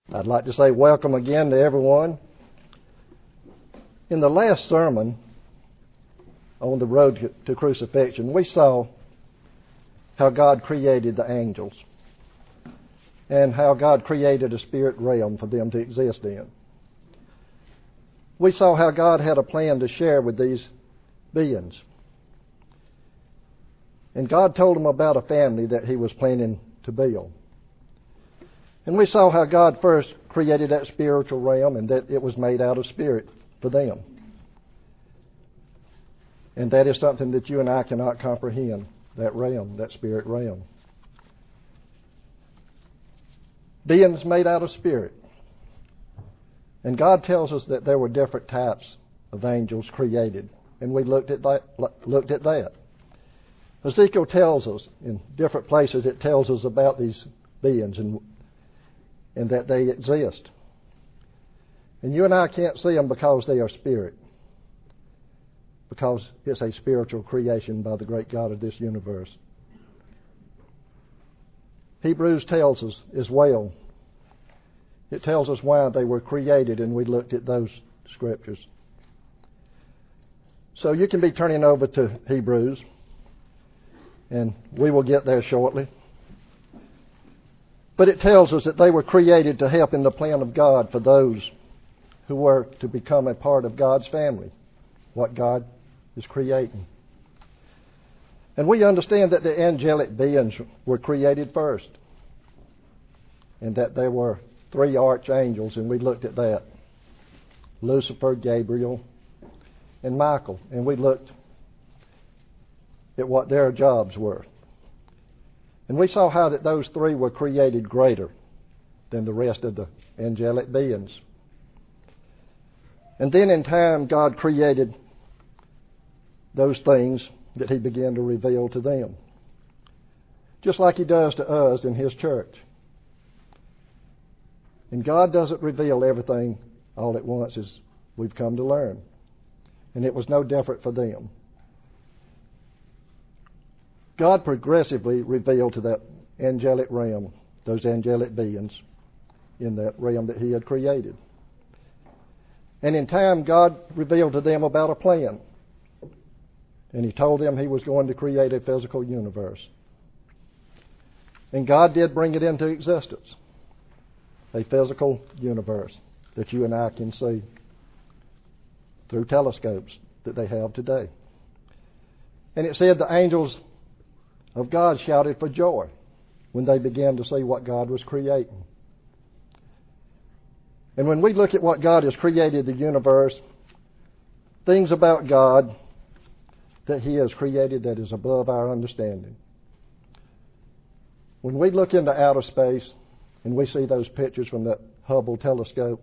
I'd like to say welcome again to everyone. In the last sermon on the road to crucifixion, we saw how God created the angels and how God created a spirit realm for them to exist in. We saw how God had a plan to share with these beings. And God told them about a family that He was planning to build. And we saw how God first created that spiritual realm and that it was made out of spirit for them. And that is something that you and I cannot comprehend, that realm, that spirit realm. Beings made out of spirit. And God tells us that there were different types of angels created. And we looked at that. Ezekiel tells us, in different places, it tells us about these beings and that they exist. And you and I can't see them because they are spirit. Because it's a spiritual creation by the great God of this universe. Hebrews tells us as well. It tells us why they were created, and we looked at those scriptures. So you can be turning over to Hebrews, and we will get there shortly. But it tells us that they were created to help in the plan of God for those who were to become a part of God's family, what God is creating. And we understand that the angelic beings were created first, and that there were 3 archangels, and we looked at that. Lucifer, Gabriel, and Michael. And we looked at what their jobs were. And we saw how that those 3 were created greater than the rest of the angelic beings. And then in time, God created those things that He began to reveal to them. Just like He does to us in His church. And God doesn't reveal everything all at once, as we've come to learn. And it was no different for them. God progressively revealed to that angelic realm, those angelic beings, in that realm that He had created. And in time, God revealed to them about a plan. And He told them He was going to create a physical universe. And God did bring it into existence. A physical universe that you and I can see through telescopes that they have today. And it said the angels of God shouted for joy when they began to see what God was creating. And when we look at what God has created, the universe, things about God that He has created that is above our understanding. When we look into outer space and we see those pictures from the Hubble telescope,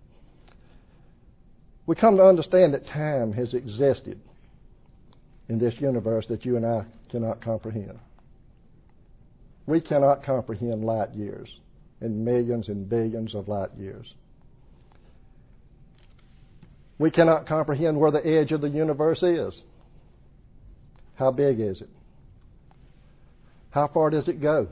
we come to understand that time has existed in this universe that you and I cannot comprehend. We cannot comprehend light years and millions and billions of light years. We cannot comprehend where the edge of the universe is. How big is it? How far does it go?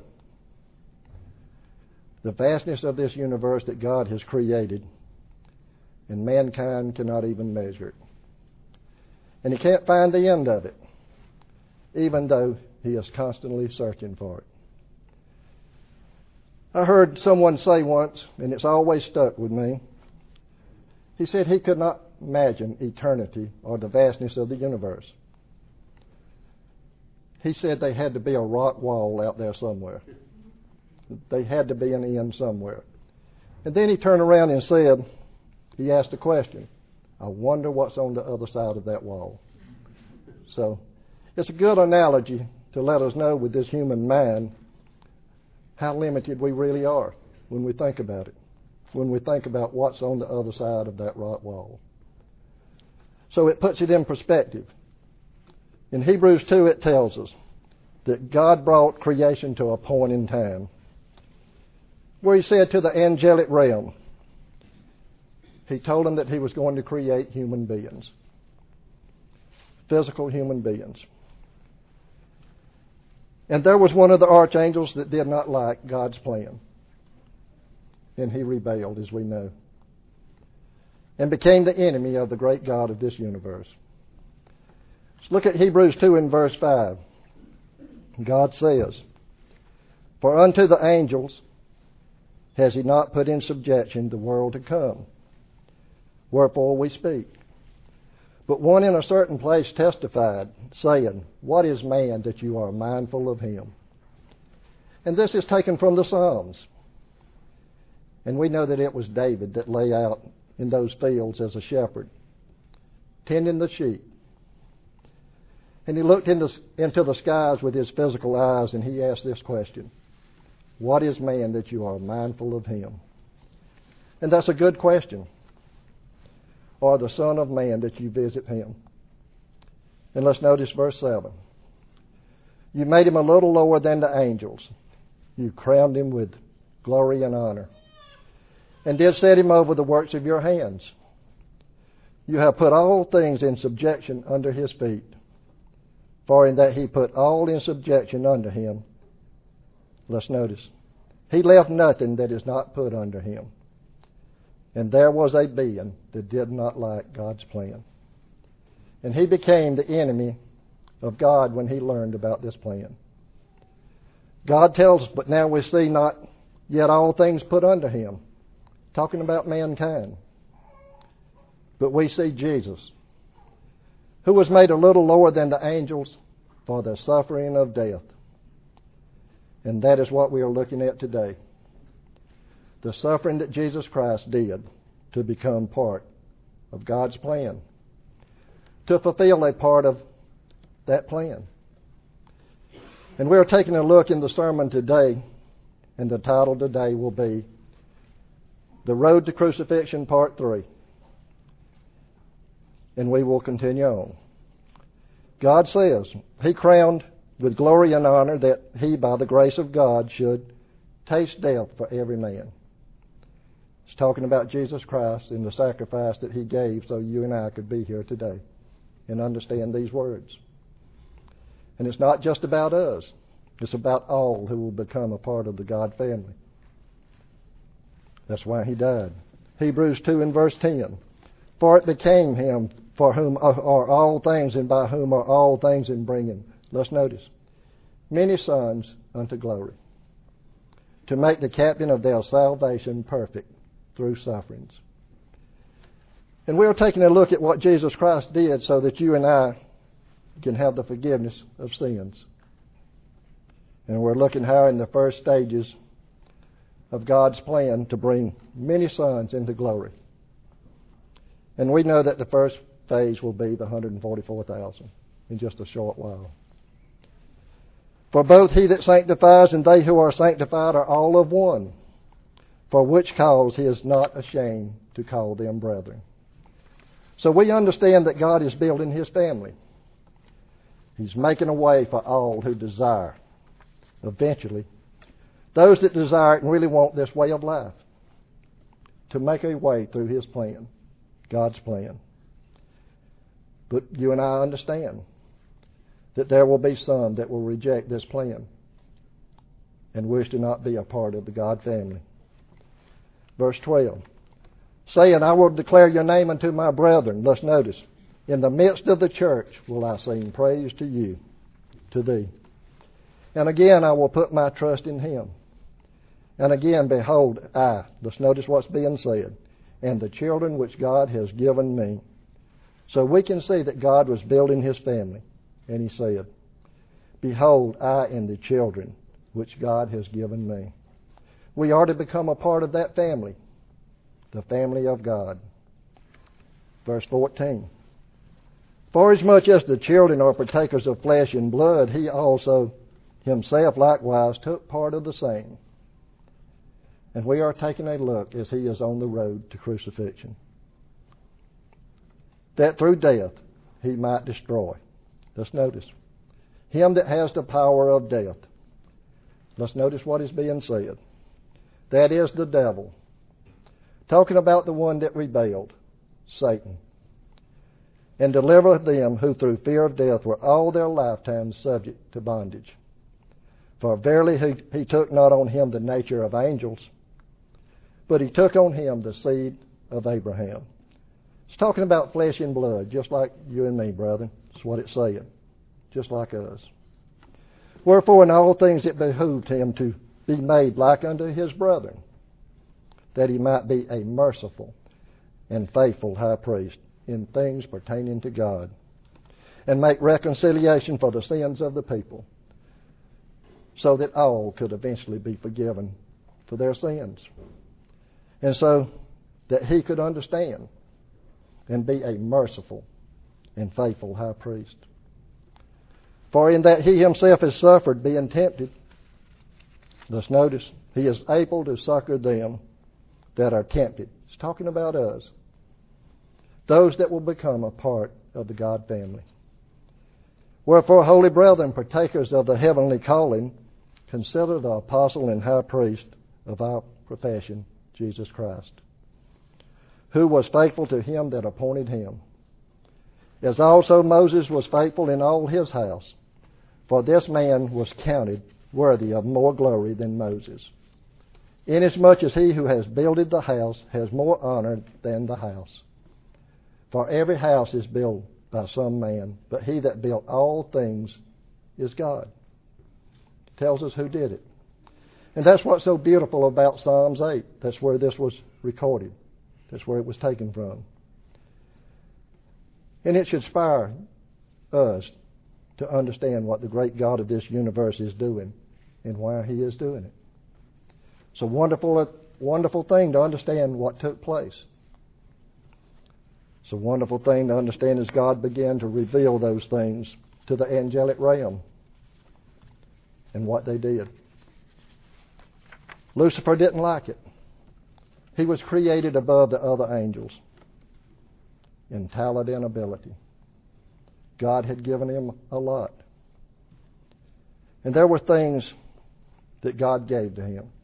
The vastness of this universe that God has created, and mankind cannot even measure it. And He can't find the end of it, even though He is constantly searching for it. I heard someone say once, and it's always stuck with me, he said he could not imagine eternity or the vastness of the universe. He said they had to be a rock wall out there somewhere. They had to be an end somewhere. And then he turned around and said, he asked a question, I wonder what's on the other side of that wall. So it's a good analogy to let us know with this human mind how limited we really are when we think about it, when we think about what's on the other side of that rock wall. So it puts it in perspective. In Hebrews 2 it tells us that God brought creation to a point in time where He said to the angelic realm, He told them that He was going to create human beings, physical human beings. And there was one of the archangels that did not like God's plan. and he rebelled, as we know, and became the enemy of the great God of this universe. Let's look at Hebrews 2 and verse 5. God says, "For unto the angels has he not put in subjection the world to come. Wherefore we speak. But one in a certain place testified, saying, What is man that you are mindful of him?" And this is taken from the Psalms. And we know that it was David that lay out in those fields as a shepherd, tending the sheep. And he looked into the skies with his physical eyes, and he asked this question, "What is man that you are mindful of him?" And that's a good question. Or the Son of Man that you visit him. And let's notice verse 7. "You made him a little lower than the angels. You crowned him with glory and honor, and did set him over the works of your hands. You have put all things in subjection under his feet. For in that he put all in subjection under him," let's notice, "he left nothing that is not put under him. And there was a being that did not like God's plan. And he became the enemy of God when he learned about this plan." God tells us, "But now we see not yet all things put under him," talking about mankind. "But we see Jesus, who was made a little lower than the angels for the suffering of death." And that is what we are looking at today. The suffering that Jesus Christ did to become part of God's plan, to fulfill a part of that plan. And we're taking a look in the sermon today, and the title today will be The Road to Crucifixion, Part 3. And we will continue on. God says, He crowned with glory and honor that He, by the grace of God, should taste death for every man. It's talking about Jesus Christ and the sacrifice that He gave so you and I could be here today and understand these words. And it's not just about us. It's about all who will become a part of the God family. That's why He died. Hebrews 2 and verse 10. "For it became Him for whom are all things and by whom are all things in bringing," let's notice, "many sons unto glory, to make the captain of their salvation perfect through sufferings." And we are taking a look at what Jesus Christ did so that you and I can have the forgiveness of sins. And we're looking how in the first stages of God's plan to bring many sons into glory. And we know that the first phase will be the 144,000 in just a short while. "For both he that sanctifies and they who are sanctified are all of one, for which cause he is not ashamed to call them brethren." So we understand that God is building His family. He's making a way for all who desire, eventually, those that desire it and really want this way of life, to make a way through His plan, God's plan. But you and I understand that there will be some that will reject this plan and wish to not be a part of the God family. Verse 12, "Saying, I will declare your name unto my brethren." Let's notice, "In the midst of the church will I sing praise to you, to thee. And again I will put my trust in Him. And again, behold, I," let's notice what's being said, "and the children which God has given me." So we can see that God was building His family. And He said, "Behold, I and the children which God has given me." We are to become a part of that family, the family of God. Verse 14, "For as much as the children are partakers of flesh and blood, He also Himself likewise took part of the same." And we are taking a look as He is on the road to crucifixion, that through death He might destroy. Let's notice, him that has the power of death. Let's notice what is being said. That is the devil. Talking about the one that rebelled, Satan. "And deliver them who through fear of death were all their lifetimes subject to bondage. For verily he took not on him the nature of angels, but he took on him the seed of Abraham. It's talking about flesh and blood, just like you and me, brethren. That's what it's saying, just like us. Wherefore in all things it behooved him to be made like unto his brethren, that he might be a merciful and faithful high priest in things pertaining to God, and make reconciliation for the sins of the people, so that all could eventually be forgiven for their sins, and so that he could understand and be a merciful and faithful high priest. For in that he himself has suffered, being tempted, let's notice, he is able to succor them that are tempted. It's talking about us, those that will become a part of the God family. Wherefore, holy brethren, partakers of the heavenly calling, consider the apostle and high priest of our profession, Jesus Christ, who was faithful to him that appointed him, as also Moses was faithful in all his house. For this man was counted worthy of more glory than Moses, inasmuch as he who has builded the house has more honor than the house. For every house is built by some man, but he that built all things is God. It tells us who did it. And that's what's so beautiful about Psalms 8. That's where this was recorded. That's where it was taken from. And it should inspire us to understand what the great God of this universe is doing and why he is doing it. It's a wonderful thing to understand what took place. It's a wonderful thing to understand as God began to reveal those things to the angelic realm and what they did. Lucifer didn't like it. He was created above the other angels in talent and ability. God had given him a lot. And there were things that God gave to him.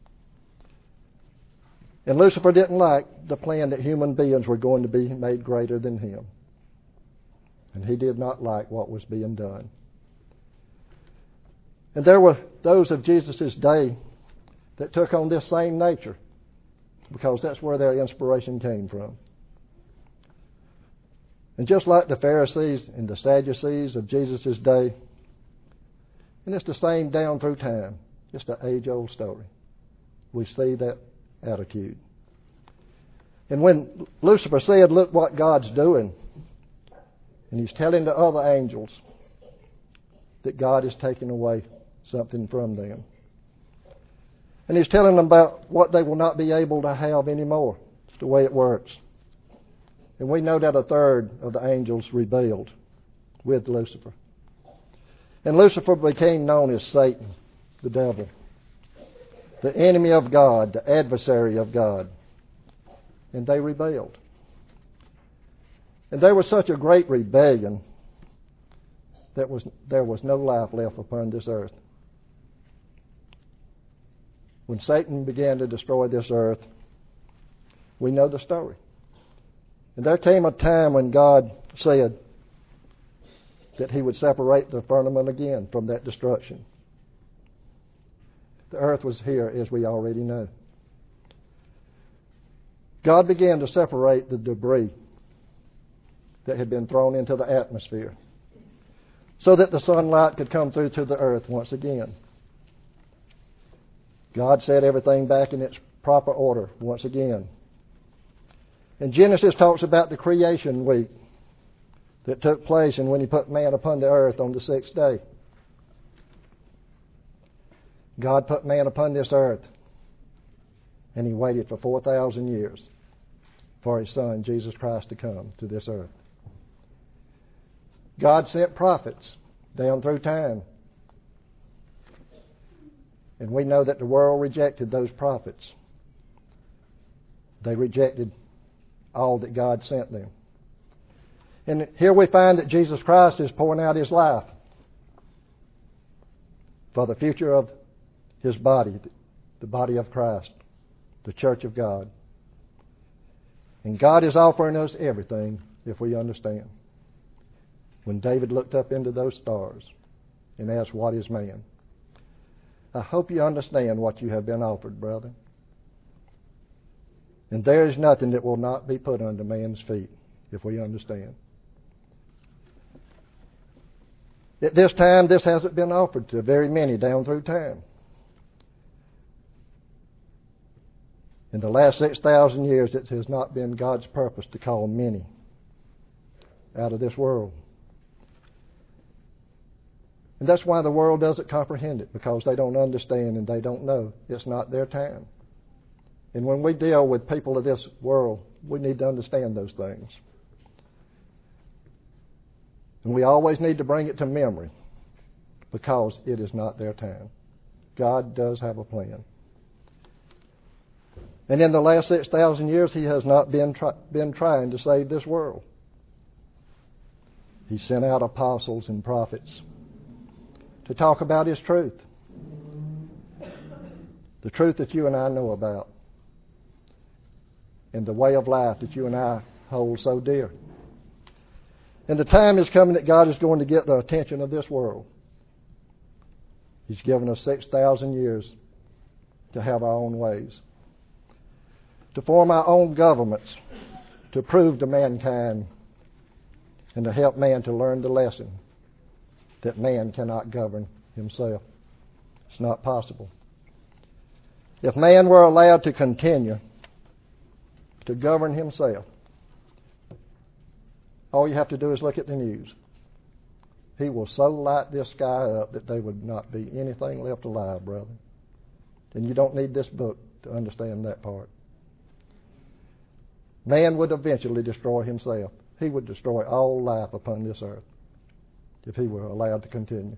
And Lucifer didn't like the plan that human beings were going to be made greater than him. And he did not like what was being done. And there were those of Jesus' day that took on this same nature, because that's where their inspiration came from. And just like the Pharisees and the Sadducees of Jesus' day, and it's the same down through time, it's the age-old story. We see that attitude. And when Lucifer said, look what God's doing, and he's telling the other angels that God is taking away something from them. And he's telling them about what they will not be able to have anymore. It's the way it works. And we know that a third of the angels rebelled with Lucifer. And Lucifer became known as Satan, the devil, the enemy of God, the adversary of God. And they rebelled. And there was such a great rebellion that there was no life left upon this earth. When Satan began to destroy this earth, we know the story. And there came a time when God said that he would separate the firmament again from that destruction. The earth was here, as we already know. God began to separate the debris that had been thrown into the atmosphere so that the sunlight could come through to the earth once again. God set everything back in its proper order once again. And Genesis talks about the creation week that took place and when he put man upon the earth on the sixth day. God put man upon this earth, and he waited for 4,000 years for his son, Jesus Christ, to come to this earth. God sent prophets down through time. And we know that the world rejected those prophets. They rejected all that God sent them. And here we find that Jesus Christ is pouring out his life for the future of his body, the body of Christ, the church of God. And God is offering us everything if we understand. When David looked up into those stars and asked, what is man? I hope you understand what you have been offered, brother. And there is nothing that will not be put under man's feet, if we understand. At this time, this hasn't been offered to very many down through time. In the last 6,000 years, it has not been God's purpose to call many out of this world. And that's why the world doesn't comprehend it, because they don't understand and they don't know. It's not their time. And when we deal with people of this world, we need to understand those things. And we always need to bring it to memory, because it is not their time. God does have a plan. And in the last 6,000 years, He has not been trying to save this world. He sent out apostles and prophets to talk about His truth. The truth that you and I know about. And the way of life that you and I hold so dear. And the time is coming that God is going to get the attention of this world. He's given us 6,000 years to have our own ways, to form our own governments, to prove to mankind and to help man to learn the lesson that man cannot govern himself. It's not possible. If man were allowed to continue to govern himself, all you have to do is look at the news. He will so light this sky up that there would not be anything left alive, brother. And you don't need this book to understand that part. Man would eventually destroy himself. He would destroy all life upon this earth if he were allowed to continue.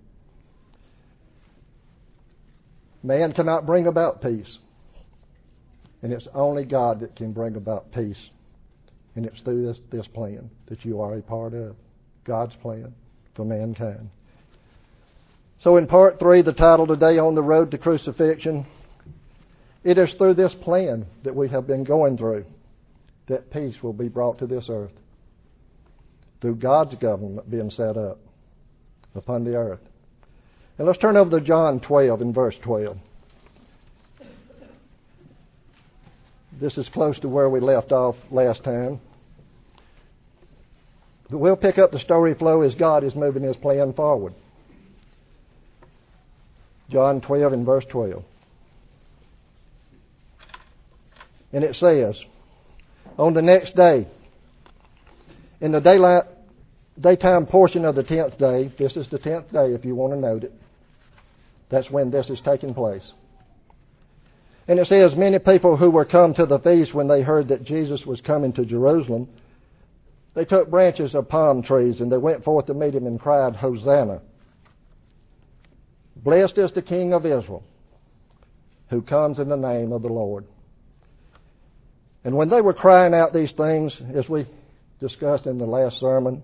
Man cannot bring about peace. And it's only God that can bring about peace. And it's through this plan that you are a part of. God's plan for mankind. So in part 3, the title today, On the Road to Crucifixion, it is through this plan that we have been going through that peace will be brought to this earth. Through God's government being set up upon the earth. And let's turn over to John 12 in verse 12. This is close to where we left off last time. But we'll pick up the story flow as God is moving His plan forward. John 12 in verse 12. And it says, on the next day, in the daytime portion of the 10th day, this is the 10th day if you want to note it, that's when this is taking place. And it says, many people who were come to the feast when they heard that Jesus was coming to Jerusalem, they took branches of palm trees and they went forth to meet Him and cried, Hosanna! Blessed is the King of Israel, who comes in the name of the Lord. And when they were crying out these things, as we discussed in the last sermon,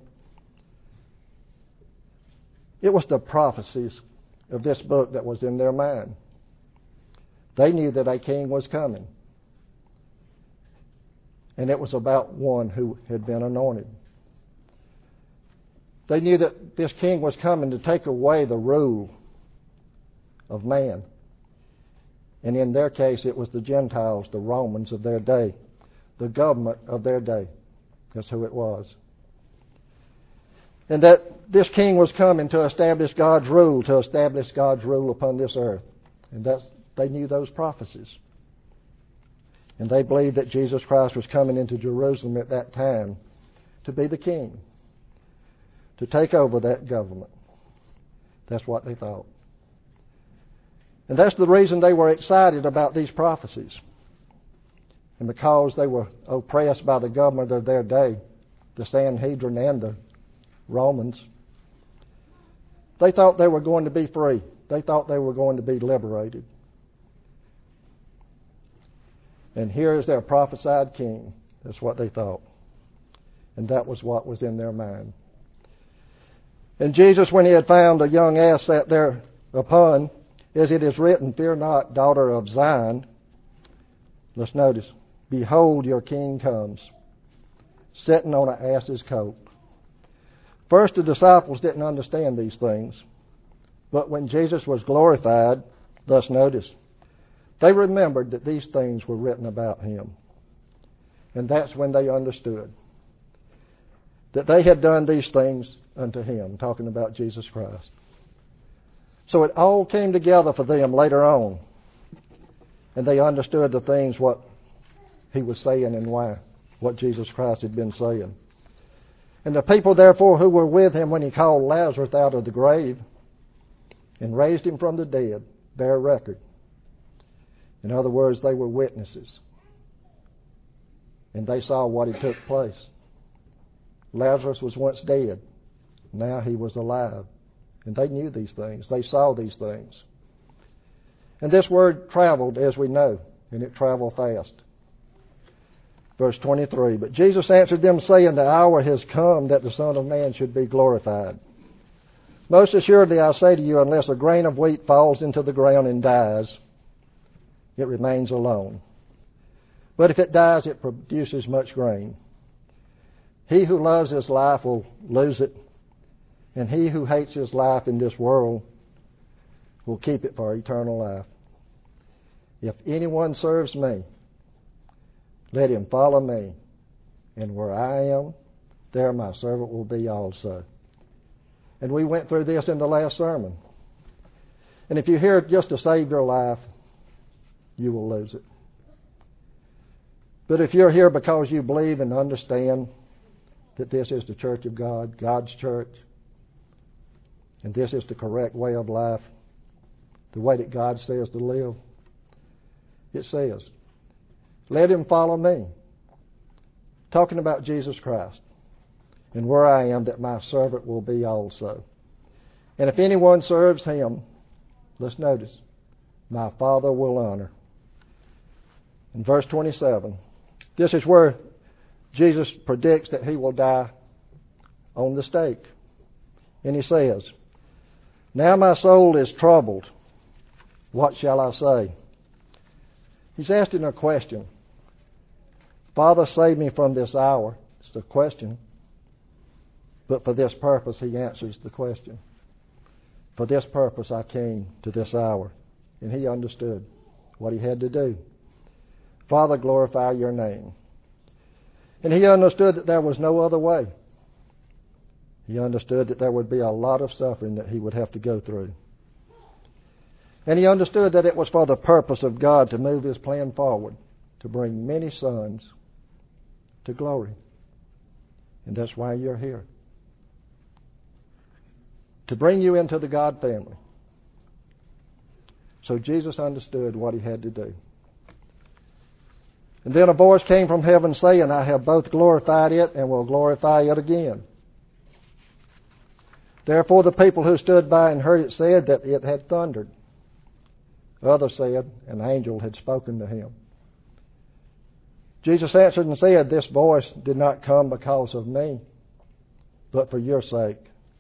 it was the prophecies of this book that was in their mind. They knew that a king was coming. And it was about one who had been anointed. They knew that this king was coming to take away the rule of man. And in their case, it was the Gentiles, the Romans of their day, the government of their day. That's who it was. And that this king was coming to establish God's rule, upon this earth. And they knew those prophecies. And they believed that Jesus Christ was coming into Jerusalem at that time to be the king, to take over that government. That's what they thought. And that's the reason they were excited about these prophecies. And because they were oppressed by the government of their day, the Sanhedrin and the Romans, they thought they were going to be free. They thought they were going to be liberated. And here is their prophesied king. That's what they thought. And that was what was in their mind. And Jesus, when He had found a young ass sat there upon, as it is written, fear not, daughter of Zion. Let's notice, behold, your king comes, sitting on an ass's coat. First, the disciples didn't understand these things. But when Jesus was glorified, thus notice, they remembered that these things were written about Him. And that's when they understood that they had done these things unto him, talking about Jesus Christ. So it all came together for them later on, and they understood the things what he was saying and why, what Jesus Christ had been saying. And the people, therefore, who were with him when he called Lazarus out of the grave and raised him from the dead, bear record. In other words, they were witnesses. And they saw what had took place. Lazarus was once dead. Now he was alive. And they knew these things. They saw these things. And this word traveled, as we know, and it traveled fast. Verse 23, but Jesus answered them, saying, the hour has come that the Son of Man should be glorified. Most assuredly I say to you, unless a grain of wheat falls into the ground and dies, it remains alone. But if it dies, it produces much grain. He who loves his life will lose it, and he who hates his life in this world will keep it for eternal life. If anyone serves me, let him follow me, and where I am, there my servant will be also. And we went through this in the last sermon. And if you're here just to save your life, you will lose it. But if you're here because you believe and understand that this is the church of God, God's church, and this is the correct way of life, the way that God says to live, it says, let him follow me. Talking about Jesus Christ. And where I am, that my servant will be also. And if anyone serves him, let's notice, my Father will honor. In verse 27, this is where Jesus predicts that he will die on the stake. And he says, now my soul is troubled. What shall I say? He's asking a question. Father, save me from this hour. It's the question. But for this purpose, he answers the question. For this purpose I came to this hour. And he understood what he had to do. Father, glorify your name. And he understood that there was no other way. He understood that there would be a lot of suffering that he would have to go through. And he understood that it was for the purpose of God to move his plan forward, to bring many sons to glory. And that's why you're here. To bring you into the God family. So Jesus understood what he had to do. And then a voice came from heaven saying, I have both glorified it and will glorify it again. Therefore the people who stood by and heard it said that it had thundered. Others said, an angel had spoken to him. Jesus answered and said, this voice did not come because of me, but for your sake.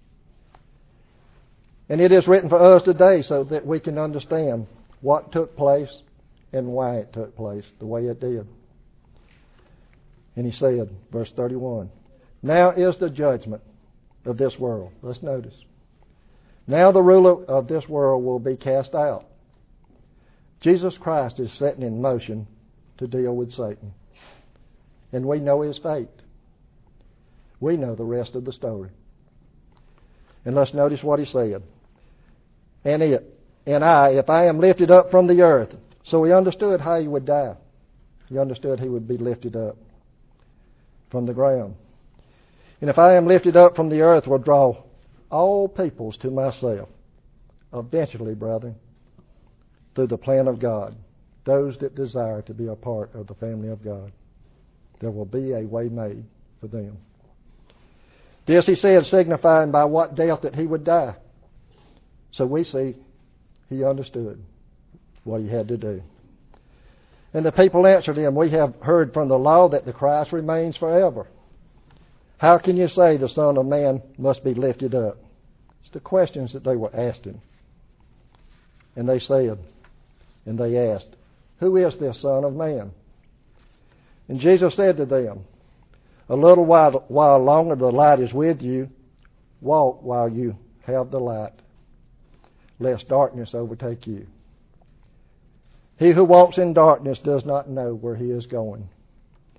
And it is written for us today so that we can understand what took place and why it took place the way it did. And he said, verse 31, now is the judgment of this world. Let's notice. Now the ruler of this world will be cast out. Jesus Christ is setting in motion to deal with Satan. And we know his fate. We know the rest of the story. And let's notice what he said. And I, if I am lifted up from the earth. So he understood how he would die. He understood he would be lifted up from the ground. And if I am lifted up from the earth, will draw all peoples to myself. Eventually, brethren, through the plan of God, those that desire to be a part of the family of God, there will be a way made for them. This he said, signifying by what death that he would die. So we see he understood what he had to do. And the people answered him, we have heard from the law that the Christ remains forever. How can you say the Son of Man must be lifted up? It's the questions that they were asking. And they said, and they asked, who is this Son of Man? And Jesus said to them, a little while longer the light is with you. Walk while you have the light, lest darkness overtake you. He who walks in darkness does not know where he is going.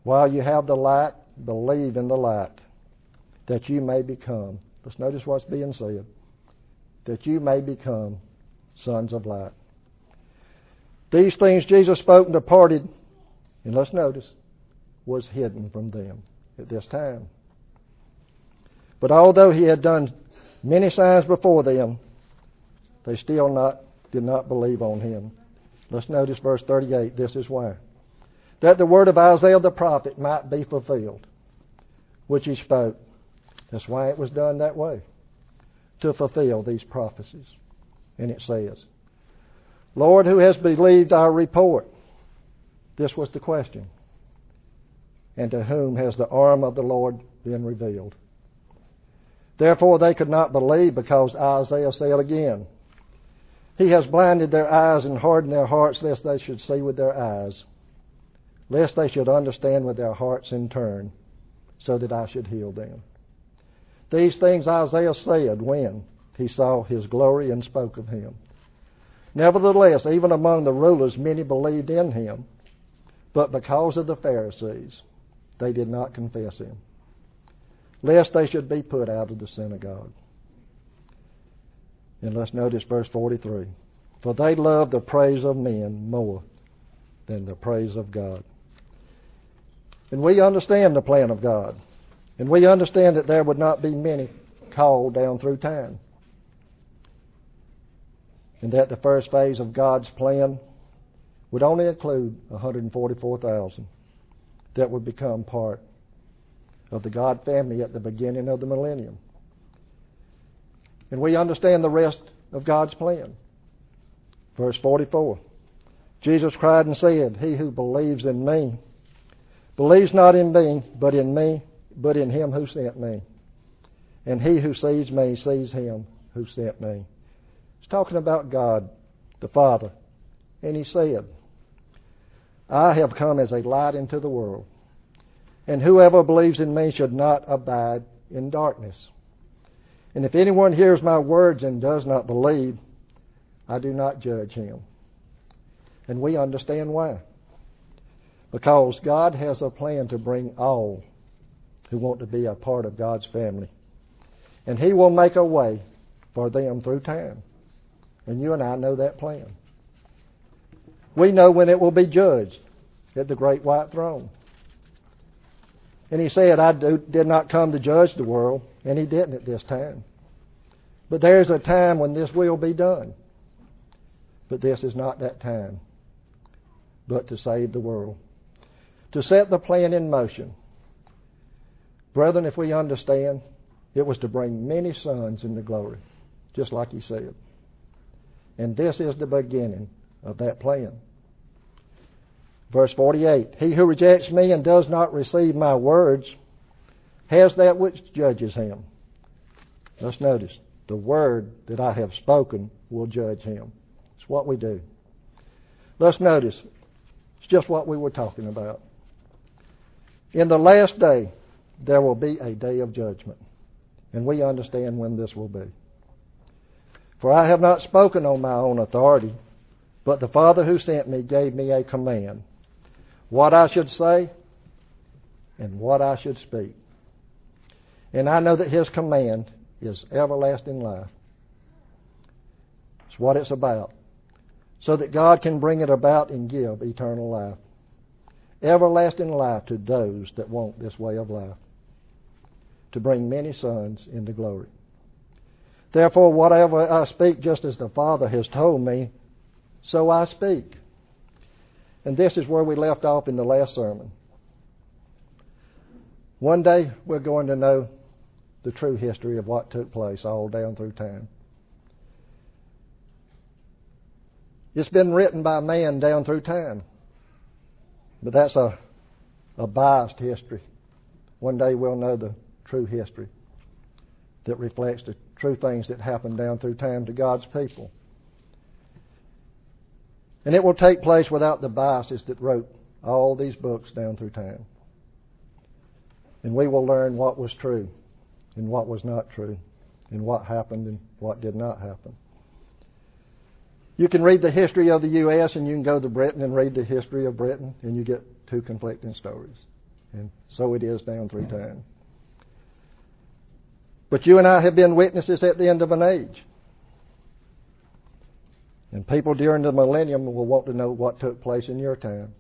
While you have the light, believe in the light, that you may become, let's notice what's being said, that you may become sons of light. These things Jesus spoke and departed, and let's notice, was hidden from them at this time. But although he had done many signs before them, they still did not believe on him. Let's notice verse 38. This is why. That the word of Isaiah the prophet might be fulfilled, which he spoke. That's why it was done that way, to fulfill these prophecies. And it says, Lord, who has believed our report? This was the question. And to whom has the arm of the Lord been revealed? Therefore they could not believe, because Isaiah said again, He has blinded their eyes and hardened their hearts, lest they should see with their eyes, lest they should understand with their hearts in turn, so that I should heal them. These things Isaiah said when he saw his glory and spoke of him. Nevertheless, even among the rulers many believed in him, but because of the Pharisees, they did not confess him, lest they should be put out of the synagogue. And let's notice verse 43. For they love the praise of men more than the praise of God. And we understand the plan of God. And we understand that there would not be many called down through time. And that the first phase of God's plan would only include 144,000 that would become part of the God family at the beginning of the millennium. And we understand the rest of God's plan. Verse 44. Jesus cried and said, He who believes in me, believes not in me, but in him who sent me. And he who sees me sees him who sent me. He's talking about God, the Father. And he said, I have come as a light into the world, and whoever believes in me should not abide in darkness. And if anyone hears my words and does not believe, I do not judge him. And we understand why. Because God has a plan to bring all who want to be a part of God's family. And He will make a way for them through time. And you and I know that plan. We know when it will be judged at the great white throne. And He said, I did not come to judge the world, and He didn't at this time. But there's a time when this will be done. But this is not that time, but to save the world, to set the plan in motion. Brethren, if we understand, it was to bring many sons into glory, just like He said. And this is the beginning of that plan. Verse 48, He who rejects me and does not receive my words has that which judges him. Let's notice, the word that I have spoken will judge him. It's what we do. Let's notice, it's just what we were talking about. In the last day, there will be a day of judgment. And we understand when this will be. For I have not spoken on my own authority, but the Father who sent me gave me a command, what I should say and what I should speak. And I know that His command is everlasting life. It's what it's about. So that God can bring it about and give eternal life. Everlasting life to those that want this way of life. To bring many sons into glory. Therefore, whatever I speak, just as the Father has told me, so I speak. And this is where we left off in the last sermon. One day, we're going to know the true history of what took place all down through time. It's been written by man down through time. But that's a biased history. One day we'll know the true history that reflects the true things that happened down through time to God's people. And it will take place without the biases that wrote all these books down through time. And we will learn what was true and what was not true, and what happened and what did not happen. You can read the history of the U.S. and you can go to Britain and read the history of Britain, and you get two conflicting stories. And so it is down through time. But you and I have been witnesses at the end of an age. And people during the millennium will want to know what took place in your time.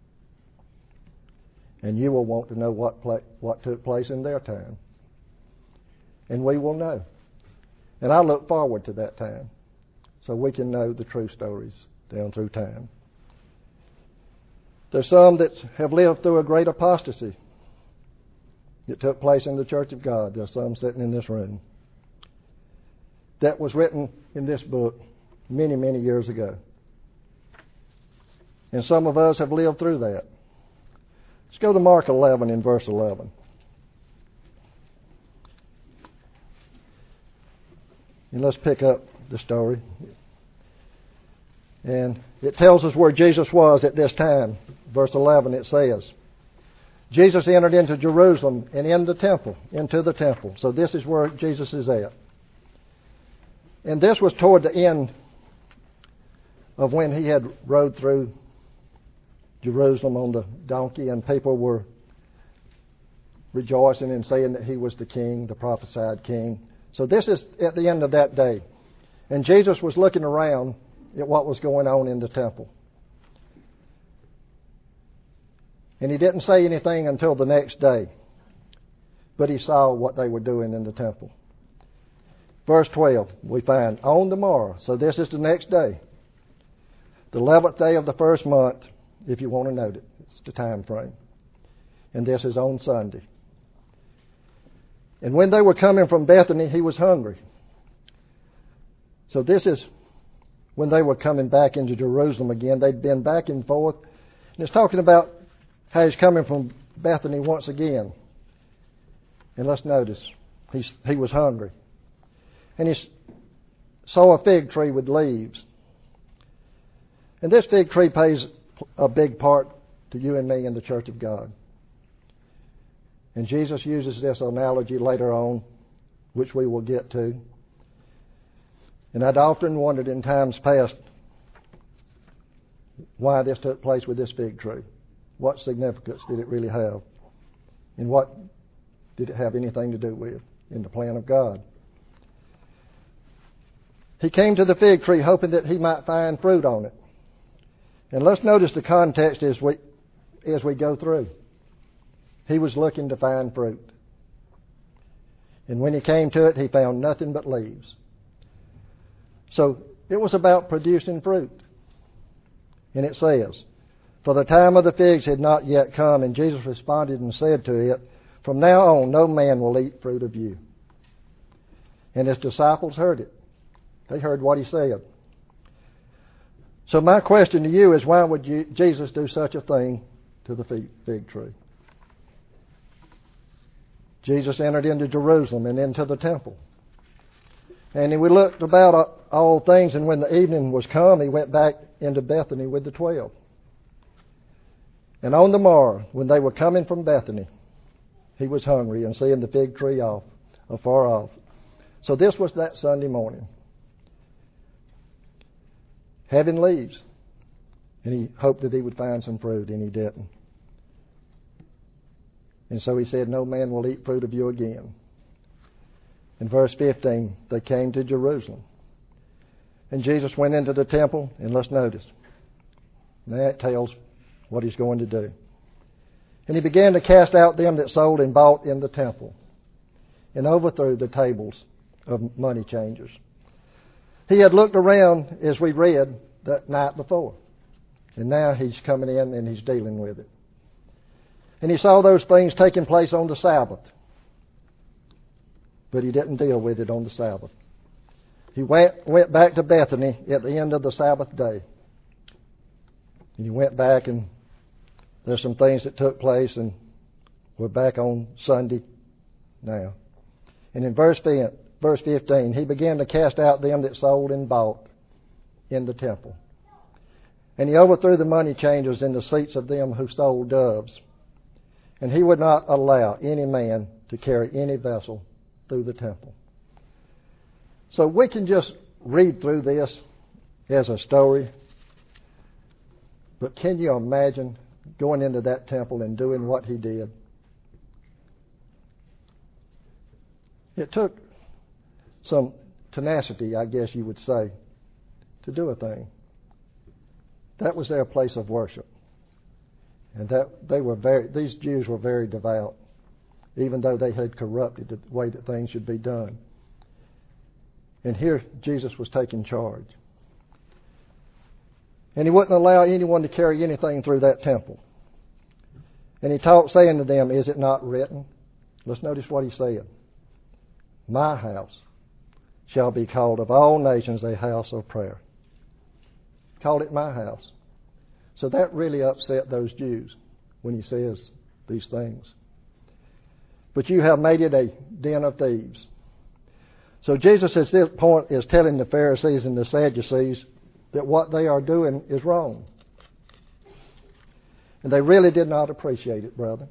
And you will want to know what took place in their time. And we will know. And I look forward to that time so we can know the true stories down through time. There's some that have lived through a great apostasy that took place in the Church of God. There's some sitting in this room. That was written in this book many, many years ago. And some of us have lived through that. Let's go to Mark 11 in verse 11. And let's pick up the story. And it tells us where Jesus was at this time. Verse 11 it says, Jesus entered into Jerusalem and into the temple. So this is where Jesus is at. And this was toward the end of when he had rode through Jerusalem on the donkey, and people were rejoicing and saying that he was the king, the prophesied king. So this is at the end of that day. And Jesus was looking around at what was going on in the temple. And he didn't say anything until the next day. But he saw what they were doing in the temple. Verse 12, we find, on the morrow, so this is the next day, the 11th day of the first month, if you want to note it. It's the time frame. And this is on Sunday. And when they were coming from Bethany, he was hungry. So this is when they were coming back into Jerusalem again. They'd been back and forth. And it's talking about how he's coming from Bethany once again. And let's notice, he was hungry. And he saw a fig tree with leaves. And this fig tree plays a big part to you and me in the Church of God. And Jesus uses this analogy later on, which we will get to. And I'd often wondered in times past why this took place with this fig tree. What significance did it really have? And what did it have anything to do with in the plan of God? He came to the fig tree hoping that he might find fruit on it. And let's notice the context as we go through. He was looking to find fruit. And when he came to it, he found nothing but leaves. So it was about producing fruit. And it says, for the time of the figs had not yet come, and Jesus responded and said to it, from now on no man will eat fruit of you. And his disciples heard it. They heard what he said. So my question to you is, why would Jesus do such a thing to the fig tree? Jesus entered into Jerusalem and into the temple. And we looked about all things, and when the evening was come, he went back into Bethany with the 12. And on the morrow, when they were coming from Bethany, he was hungry, and seeing the fig tree afar off. So this was that Sunday morning, having leaves. And he hoped that he would find some fruit, and he didn't. And so he said, no man will eat fruit of you again. In verse 15, they came to Jerusalem. And Jesus went into the temple, and let's notice. Now it tells what he's going to do. And he began to cast out them that sold and bought in the temple, and overthrew the tables of money changers. He had looked around, as we read, that night before. And now he's coming in and he's dealing with it. And he saw those things taking place on the Sabbath. But he didn't deal with it on the Sabbath. He went back to Bethany at the end of the Sabbath day. And he went back, and there's some things that took place, and we're back on Sunday now. And in verse 15, he began to cast out them that sold and bought in the temple. And he overthrew the money changers in the seats of them who sold doves. And he would not allow any man to carry any vessel through the temple. So we can just read through this as a story. But can you imagine going into that temple and doing what he did. It took some tenacity, I guess you would say, to do a thing. That was their place of worship. And these Jews were very devout, even though they had corrupted the way that things should be done. And here Jesus was taking charge. And he wouldn't allow anyone to carry anything through that temple. And he taught, saying to them, "Is it not written?" Let's notice what he said. "My house shall be called of all nations a house of prayer." Called it my house. So that really upset those Jews when he says these things. "But you have made it a den of thieves." So Jesus at this point is telling the Pharisees and the Sadducees that what they are doing is wrong. And they really did not appreciate it, brother.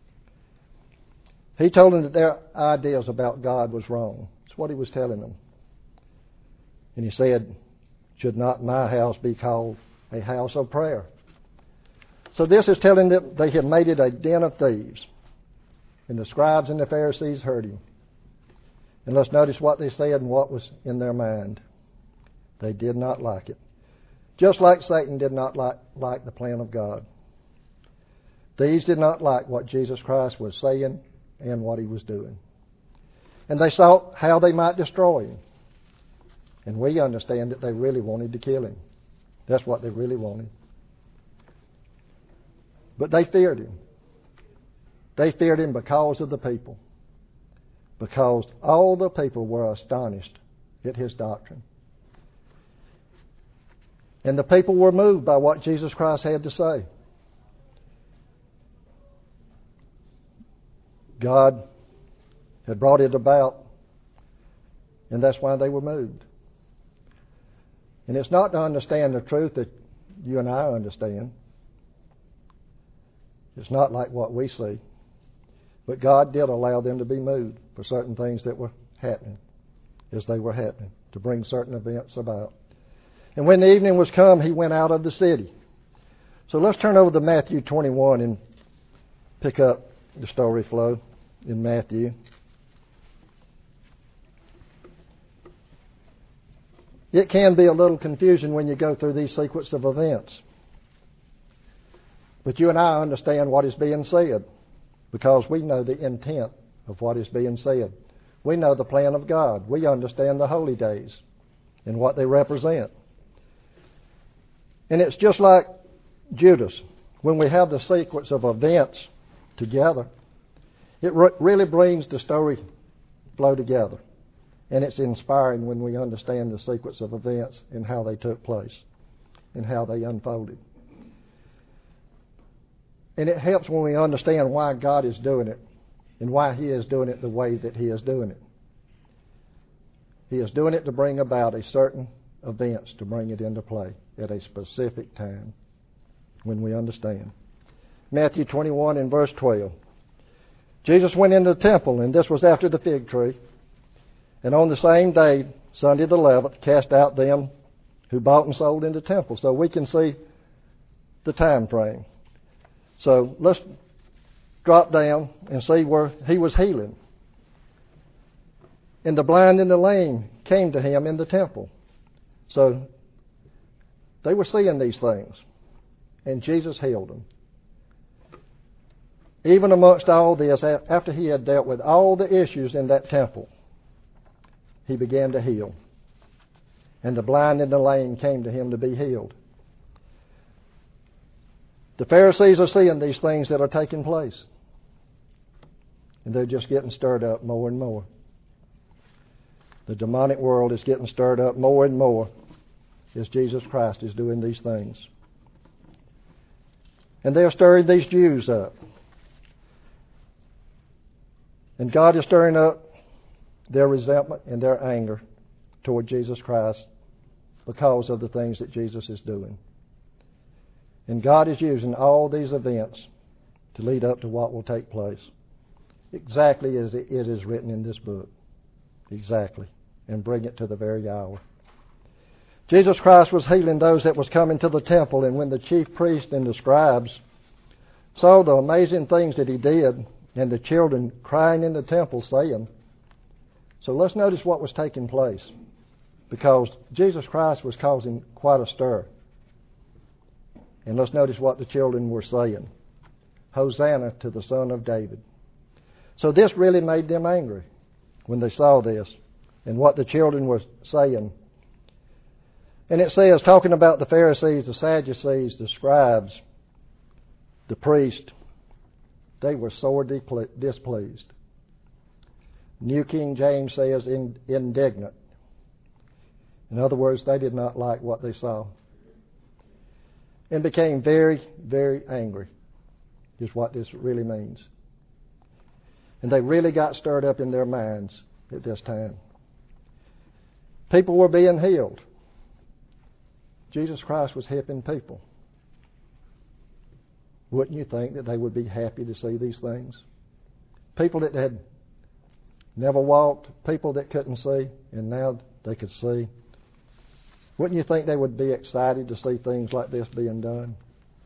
He told them that their ideas about God was wrong. That's what he was telling them. And he said, "Should not my house be called a house of prayer?" So this is telling them they had made it a den of thieves. And the scribes and the Pharisees heard him. And let's notice what they said and what was in their mind. They did not like it. Just like Satan did not like the plan of God. These did not like what Jesus Christ was saying and what he was doing. And they sought how they might destroy him. And we understand that they really wanted to kill him. That's what they really wanted. But they feared him. They feared him because of the people. Because all the people were astonished at his doctrine. And the people were moved by what Jesus Christ had to say. God had brought it about, and that's why they were moved. And it's not to understand the truth that you and I understand. It's not like what we see. But God did allow them to be moved for certain things that were happening as they were happening, to bring certain events about. And when the evening was come, he went out of the city. So let's turn over to Matthew 21 and pick up the story flow in Matthew. It can be a little confusing when you go through these sequence of events. But you and I understand what is being said because we know the intent of what is being said. We know the plan of God. We understand the holy days and what they represent. And it's just like Judas. When we have the sequence of events together, it really brings the story flow together. And it's inspiring when we understand the sequence of events and how they took place and how they unfolded. And it helps when we understand why God is doing it and why he is doing it the way that he is doing it. He is doing it to bring about a certain events, to bring it into play at a specific time when we understand. Matthew 21 and verse 12. Jesus went into the temple, and this was after the fig tree. And on the same day, Sunday the 11th, cast out them who bought and sold in the temple. So we can see the time frame. So let's drop down and see where he was healing. And the blind and the lame came to him in the temple. So they were seeing these things. And Jesus healed them. Even amongst all this, after he had dealt with all the issues in that temple, he began to heal. And the blind and the lame came to him to be healed. The Pharisees are seeing these things that are taking place. And they're just getting stirred up more and more. The demonic world is getting stirred up more and more as Jesus Christ is doing these things. And they're stirring these Jews up. And God is stirring up their resentment and their anger toward Jesus Christ because of the things that Jesus is doing. And God is using all these events to lead up to what will take place. Exactly as it is written in this book. Exactly. And bring it to the very hour. Jesus Christ was healing those that was coming to the temple, and when the chief priests and the scribes saw the amazing things that he did, and the children crying in the temple saying. So let's notice what was taking place, because Jesus Christ was causing quite a stir. And let's notice what the children were saying. Hosanna to the Son of David. So this really made them angry when they saw this and what the children were saying. And it says, talking about the Pharisees, the Sadducees, the scribes, the priests, they were sorely displeased. New King James says indignant. In other words, they did not like what they saw. And became very, very angry, is what this really means. And they really got stirred up in their minds at this time. People were being healed. Jesus Christ was helping people. Wouldn't you think that they would be happy to see these things? People that had never walked, people that couldn't see, and now they could see. Wouldn't you think they would be excited to see things like this being done?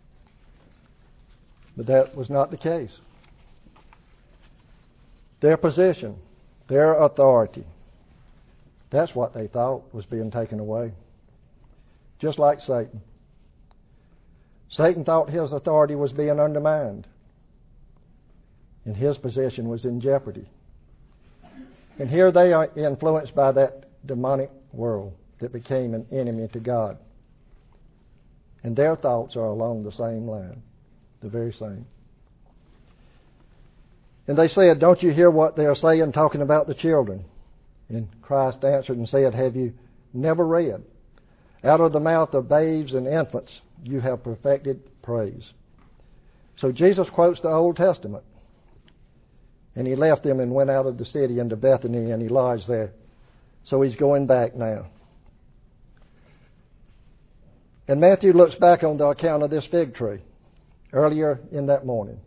But that was not the case. Their position, their authority, that's what they thought was being taken away. Just like Satan. Satan thought his authority was being undermined, and his position was in jeopardy. And here they are influenced by that demonic world that became an enemy to God. And their thoughts are along the same line, the very same. And they said, don't you hear what they are saying, talking about the children? And Christ answered and said, have you never read? Out of the mouth of babes and infants you have perfected praise. So Jesus quotes the Old Testament. And he left them and went out of the city into Bethany, and he lodged there. So he's going back now. And Matthew looks back on the account of this fig tree earlier in that morning.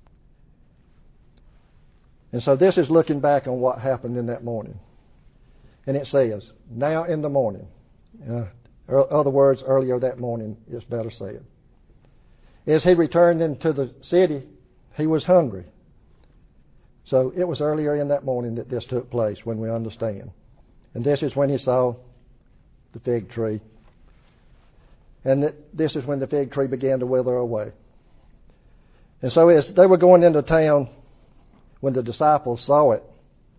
And so this is looking back on what happened in that morning. And it says, now in the morning. Other words, earlier that morning is better said. As he returned into the city, he was hungry. So it was earlier in that morning that this took place, when we understand. And this is when he saw the fig tree. And this is when the fig tree began to wither away. And so as they were going into town, when the disciples saw it,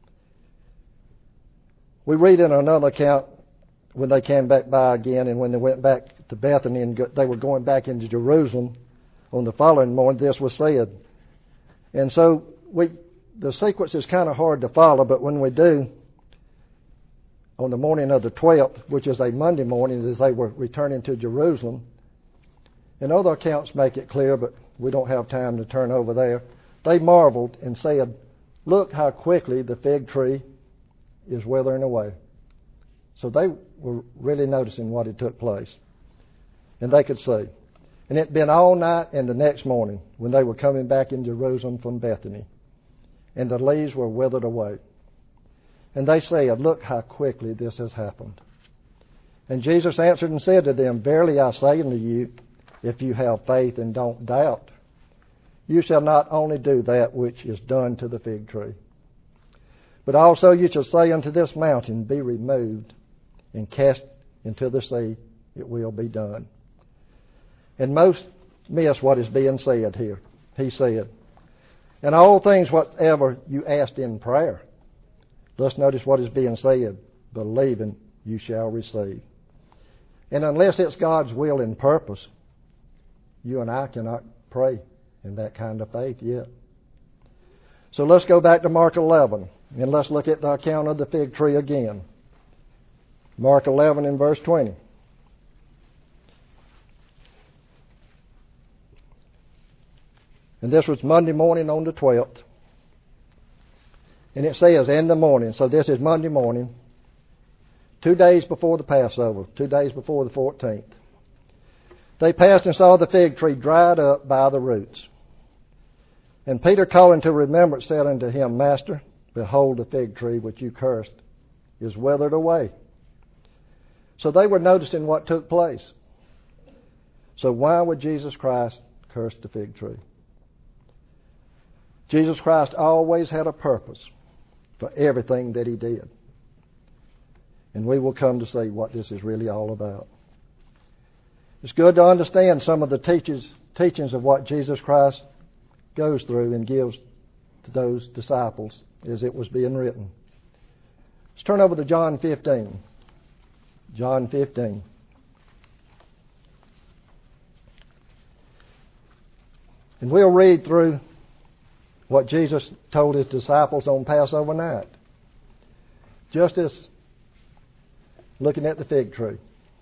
we read in another account when they came back by again, and when they went back to Bethany and they were going back into Jerusalem on the following morning, this was said. And so the sequence is kind of hard to follow, but when we do, on the morning of the 12th, which is a Monday morning, as they were returning to Jerusalem, and other accounts make it clear, but we don't have time to turn over there, they marveled and said, look how quickly the fig tree is withering away. So they were really noticing what had took place. And they could see. And it had been all night and the next morning when they were coming back in Jerusalem from Bethany. And the leaves were withered away. And they said, look how quickly this has happened. And Jesus answered and said to them, verily I say unto you, if you have faith and don't doubt, you shall not only do that which is done to the fig tree, but also you shall say unto this mountain, be removed and cast into the sea, it will be done. And most miss what is being said here. He said, and all things whatever you asked in prayer. Let's notice what is being said. Believing you shall receive. And unless it's God's will and purpose, you and I cannot pray in that kind of faith yet. So let's go back to Mark 11 and let's look at the account of the fig tree again. Mark 11 and verse 20. And this was Monday morning on the 12th. And it says, in the morning. So this is Monday morning, 2 days before the Passover, 2 days before the 14th. They passed and saw the fig tree dried up by the roots. And Peter, calling to remembrance, said unto him, Master, behold, the fig tree which you cursed is withered away. So they were noticing what took place. So why would Jesus Christ curse the fig tree? Jesus Christ always had a purpose for everything that he did. And we will come to see what this is really all about. It's good to understand some of the teachings of what Jesus Christ goes through and gives to those disciples as it was being written. Let's turn over to John 15. John 15. And we'll read through what Jesus told his disciples on Passover night. Just as looking at the fig tree.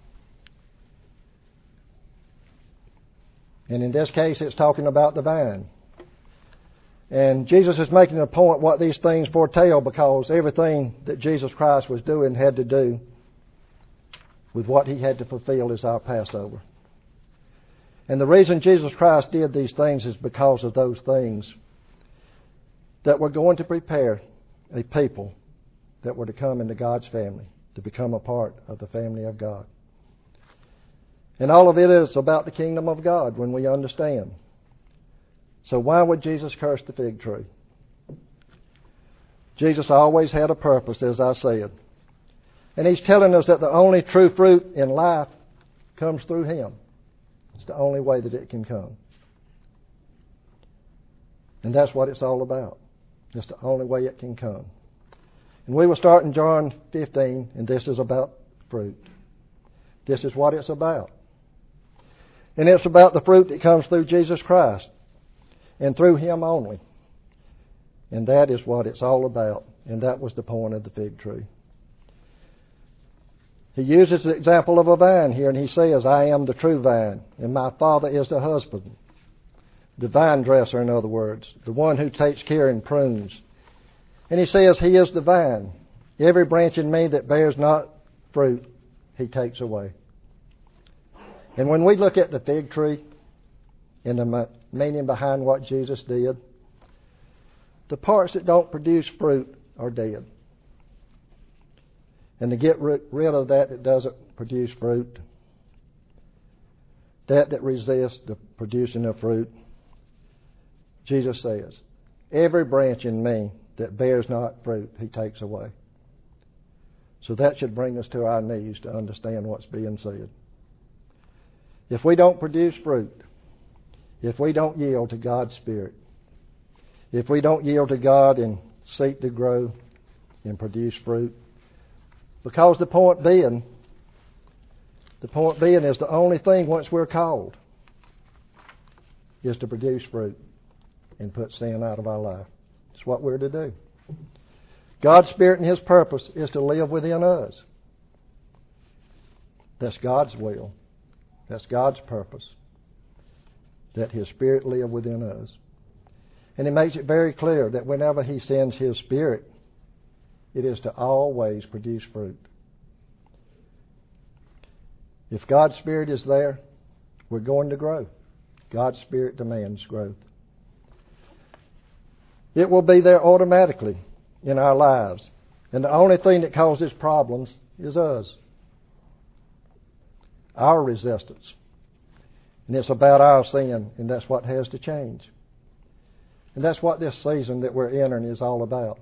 And in this case, it's talking about the vine. And Jesus is making a point what these things foretell, because everything that Jesus Christ was doing had to do with what he had to fulfill as our Passover. And the reason Jesus Christ did these things is because of those things that were going to prepare a people that were to come into God's family, to become a part of the family of God. And all of it is about the kingdom of God when we understand. So why would Jesus curse the fig tree? Jesus always had a purpose, as I said. And he's telling us that the only true fruit in life comes through him. It's the only way that it can come. And that's what it's all about. It's the only way it can come. And we will start in John 15, and this is about fruit. This is what it's about. And it's about the fruit that comes through Jesus Christ and through him only. And that is what it's all about. And that was the point of the fig tree. He uses the example of a vine here, and he says, I am the true vine, and my Father is the husband. The vine dresser, in other words, the one who takes care and prunes. And he says, he is the vine. Every branch in me that bears not fruit, he takes away. And when we look at the fig tree and the meaning behind what Jesus did, the parts that don't produce fruit are dead. And to get rid of that doesn't produce fruit, that resists the producing of fruit, Jesus says, every branch in me that bears not fruit, he takes away. So that should bring us to our knees to understand what's being said. If we don't produce fruit, if we don't yield to God's Spirit, if we don't yield to God and seek to grow and produce fruit, because the point being is the only thing once we're called is to produce fruit and put sin out of our life. It's what we're to do. God's Spirit and his purpose is to live within us. That's God's will. That's God's purpose. That his Spirit live within us. And he makes it very clear that whenever he sends his Spirit, it is to always produce fruit. If God's Spirit is there, we're going to grow. God's Spirit demands growth. It will be there automatically in our lives. And the only thing that causes problems is us. Our resistance. And it's about our sin, and that's what has to change. And that's what this season that we're entering is all about.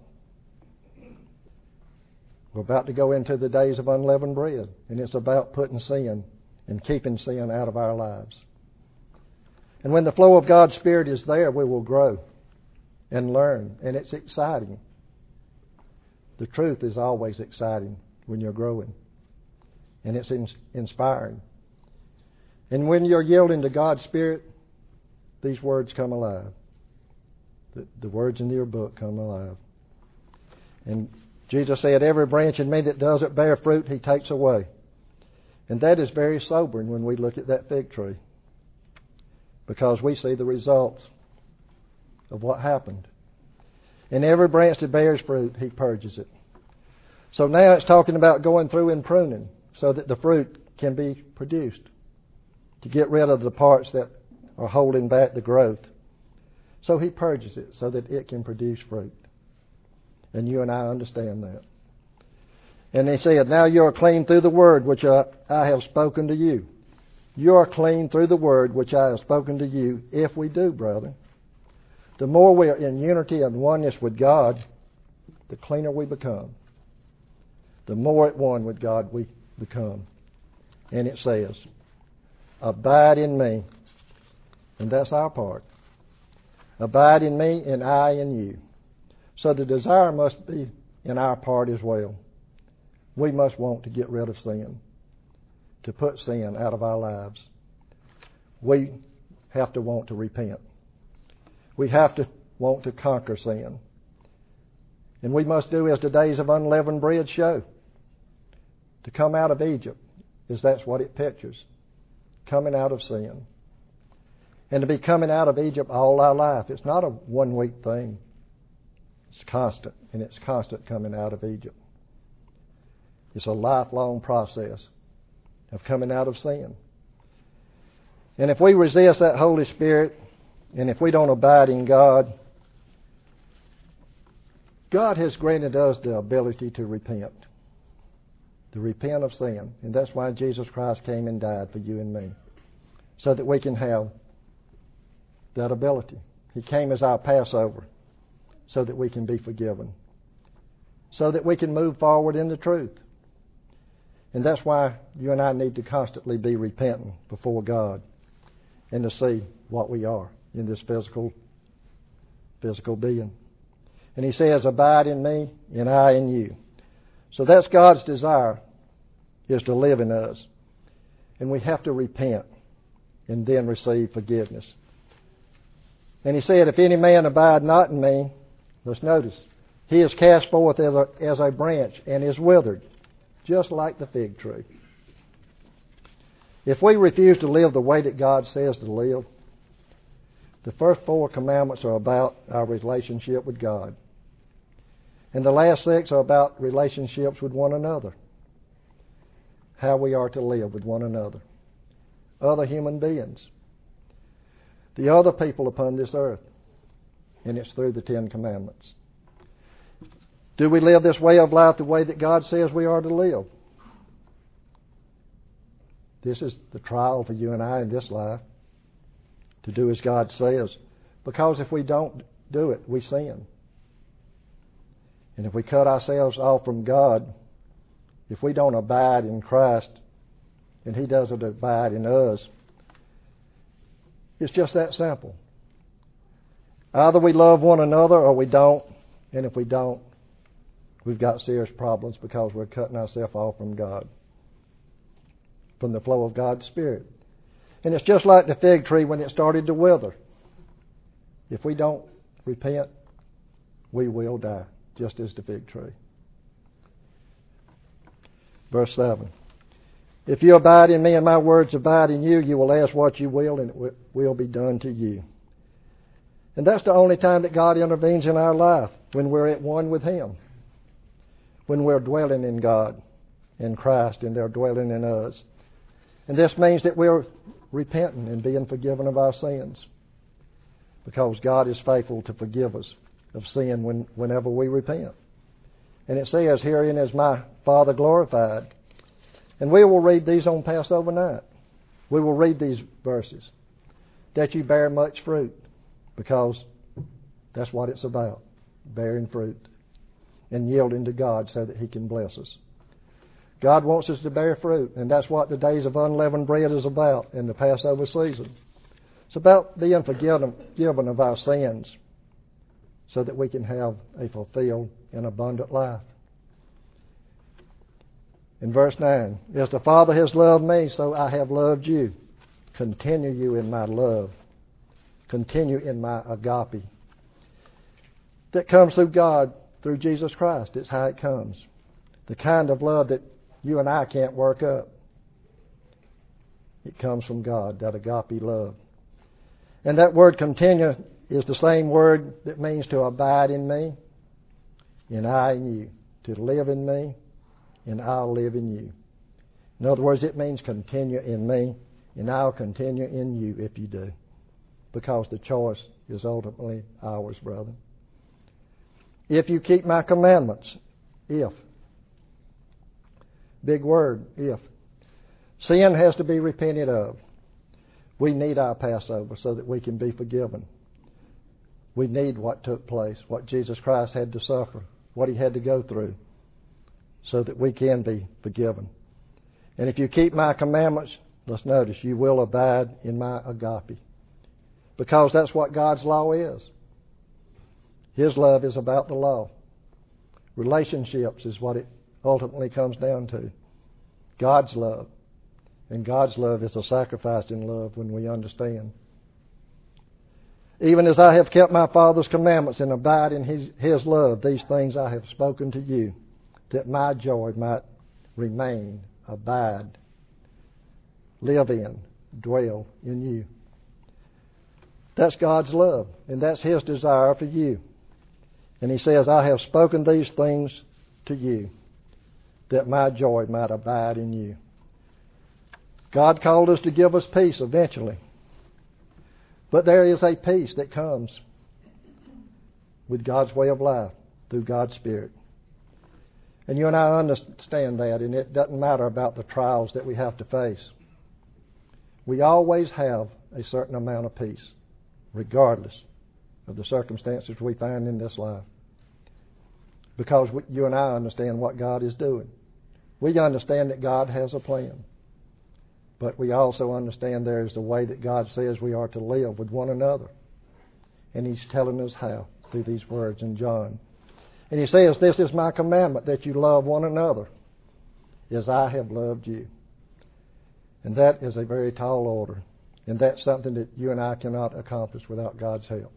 We're about to go into the days of unleavened bread, and it's about putting sin and keeping sin out of our lives. And when the flow of God's Spirit is there, we will grow and learn, and it's exciting. The truth is always exciting when you're growing, and it's inspiring. And when you're yielding to God's Spirit, these words come alive. The words in your book come alive. And Jesus said, every branch in me that doesn't bear fruit, he takes away. And that is very sobering when we look at that fig tree, because we see the results of what happened. And every branch that bears fruit, he purges it. So now it's talking about going through and pruning so that the fruit can be produced, to get rid of the parts that are holding back the growth. So he purges it so that it can produce fruit. And you and I understand that. And he said, now you are clean through the word which I have spoken to you. You are clean through the word which I have spoken to you, if we do, brethren. The more we are in unity and oneness with God, the cleaner we become. The more at one with God we become. And it says, abide in me. And that's our part. Abide in me and I in you. So the desire must be in our part as well. We must want to get rid of sin, to put sin out of our lives. We have to want to repent. We have to want to conquer sin. And we must do as the days of unleavened bread show. To come out of Egypt, is that's what it pictures. Coming out of sin. And to be coming out of Egypt all our life. It's not a one-week thing. It's constant, and it's constant coming out of Egypt. It's a lifelong process of coming out of sin. And if we resist that Holy Spirit, and if we don't abide in God, God has granted us the ability to repent. To repent of sin. And that's why Jesus Christ came and died for you and me. So that we can have that ability. He came as our Passover so that we can be forgiven. So that we can move forward in the truth. And that's why you and I need to constantly be repentant before God and to see what we are in this physical being. And he says, abide in me and I in you. So that's God's desire, is to live in us. And we have to repent and then receive forgiveness. And he said, if any man abide not in me, let's notice, he is cast forth as a branch and is withered, just like the fig tree. If we refuse to live the way that God says to live, the first 4 commandments are about our relationship with God. And the last 6 are about relationships with one another. How we are to live with one another. Other human beings. The other people upon this earth. And it's through the 10 commandments. Do we live this way of life the way that God says we are to live? This is the trial for you and I in this life. To do as God says. Because if we don't do it, we sin. And if we cut ourselves off from God, if we don't abide in Christ, and He doesn't abide in us, it's just that simple. Either we love one another or we don't, and if we don't, we've got serious problems because we're cutting ourselves off from God, from the flow of God's Spirit. And it's just like the fig tree when it started to wither. If we don't repent, we will die, just as the fig tree. Verse 7. If you abide in me and my words abide in you, you will ask what you will and it will be done to you. And that's the only time that God intervenes in our life, when we're at one with Him. When we're dwelling in God, in Christ, and they're dwelling in us. And this means that we're repenting and being forgiven of our sins. Because God is faithful to forgive us of sin whenever we repent. And it says, herein is my Father glorified. And we will read these on Passover night. We will read these verses. That you bear much fruit. Because that's what it's about. Bearing fruit. And yielding to God so that He can bless us. God wants us to bear fruit. And that's what the days of unleavened bread is about in the Passover season. It's about being forgiven of our sins so that we can have a fulfilled and abundant life. In verse 9, as the Father has loved me, so I have loved you. Continue you in my love. Continue in my agape. That comes through God, through Jesus Christ. It's how it comes. The kind of love that you and I can't work up. It comes from God, that agape love. And that word continue is the same word that means to abide in me and I in you. To live in me and I'll live in you. In other words, it means continue in me and I'll continue in you if you do. Because the choice is ultimately ours, brother. If you keep my commandments, if. Big word, if. Sin has to be repented of. We need our Passover so that we can be forgiven. We need what took place, what Jesus Christ had to suffer, what He had to go through, so that we can be forgiven. And if you keep my commandments, let's notice, you will abide in my agape. Because that's what God's law is. His love is about the law. Relationships is what it ultimately comes down to. God's love. And God's love is a sacrificing love when we understand. Even as I have kept my Father's commandments and abide in His love, these things I have spoken to you, that my joy might remain, abide, live in, dwell in you. That's God's love, and that's His desire for you. And He says, I have spoken these things to you, that my joy might abide in you. God called us to give us peace eventually. But there is a peace that comes with God's way of life through God's Spirit. And you and I understand that, and it doesn't matter about the trials that we have to face. We always have a certain amount of peace, regardless of the circumstances we find in this life. Because you and I understand what God is doing. We understand that God has a plan. But we also understand there is the way that God says we are to live with one another. And He's telling us how through these words in John. And He says, this is my commandment, that you love one another as I have loved you. And that is a very tall order. And that's something that you and I cannot accomplish without God's help.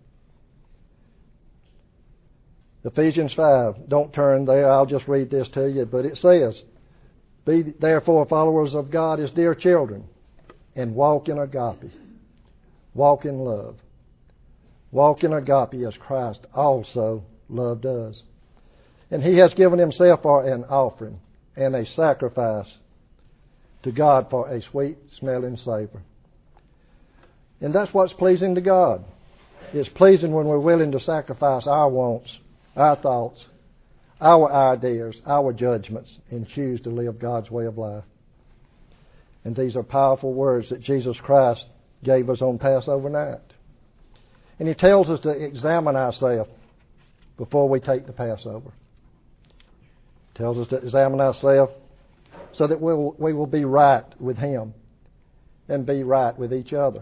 Ephesians 5, don't turn there, I'll just read this to you, but it says, be therefore followers of God as dear children, and walk in agape, walk in love. Walk in agape as Christ also loved us. And He has given Himself for an offering and a sacrifice to God for a sweet-smelling savor. And that's what's pleasing to God. It's pleasing when we're willing to sacrifice our wants, our thoughts, our ideas, our judgments, and choose to live God's way of life. And these are powerful words that Jesus Christ gave us on Passover night. And He tells us to examine ourselves before we take the Passover. He tells us to examine ourselves so that we will be right with Him and be right with each other.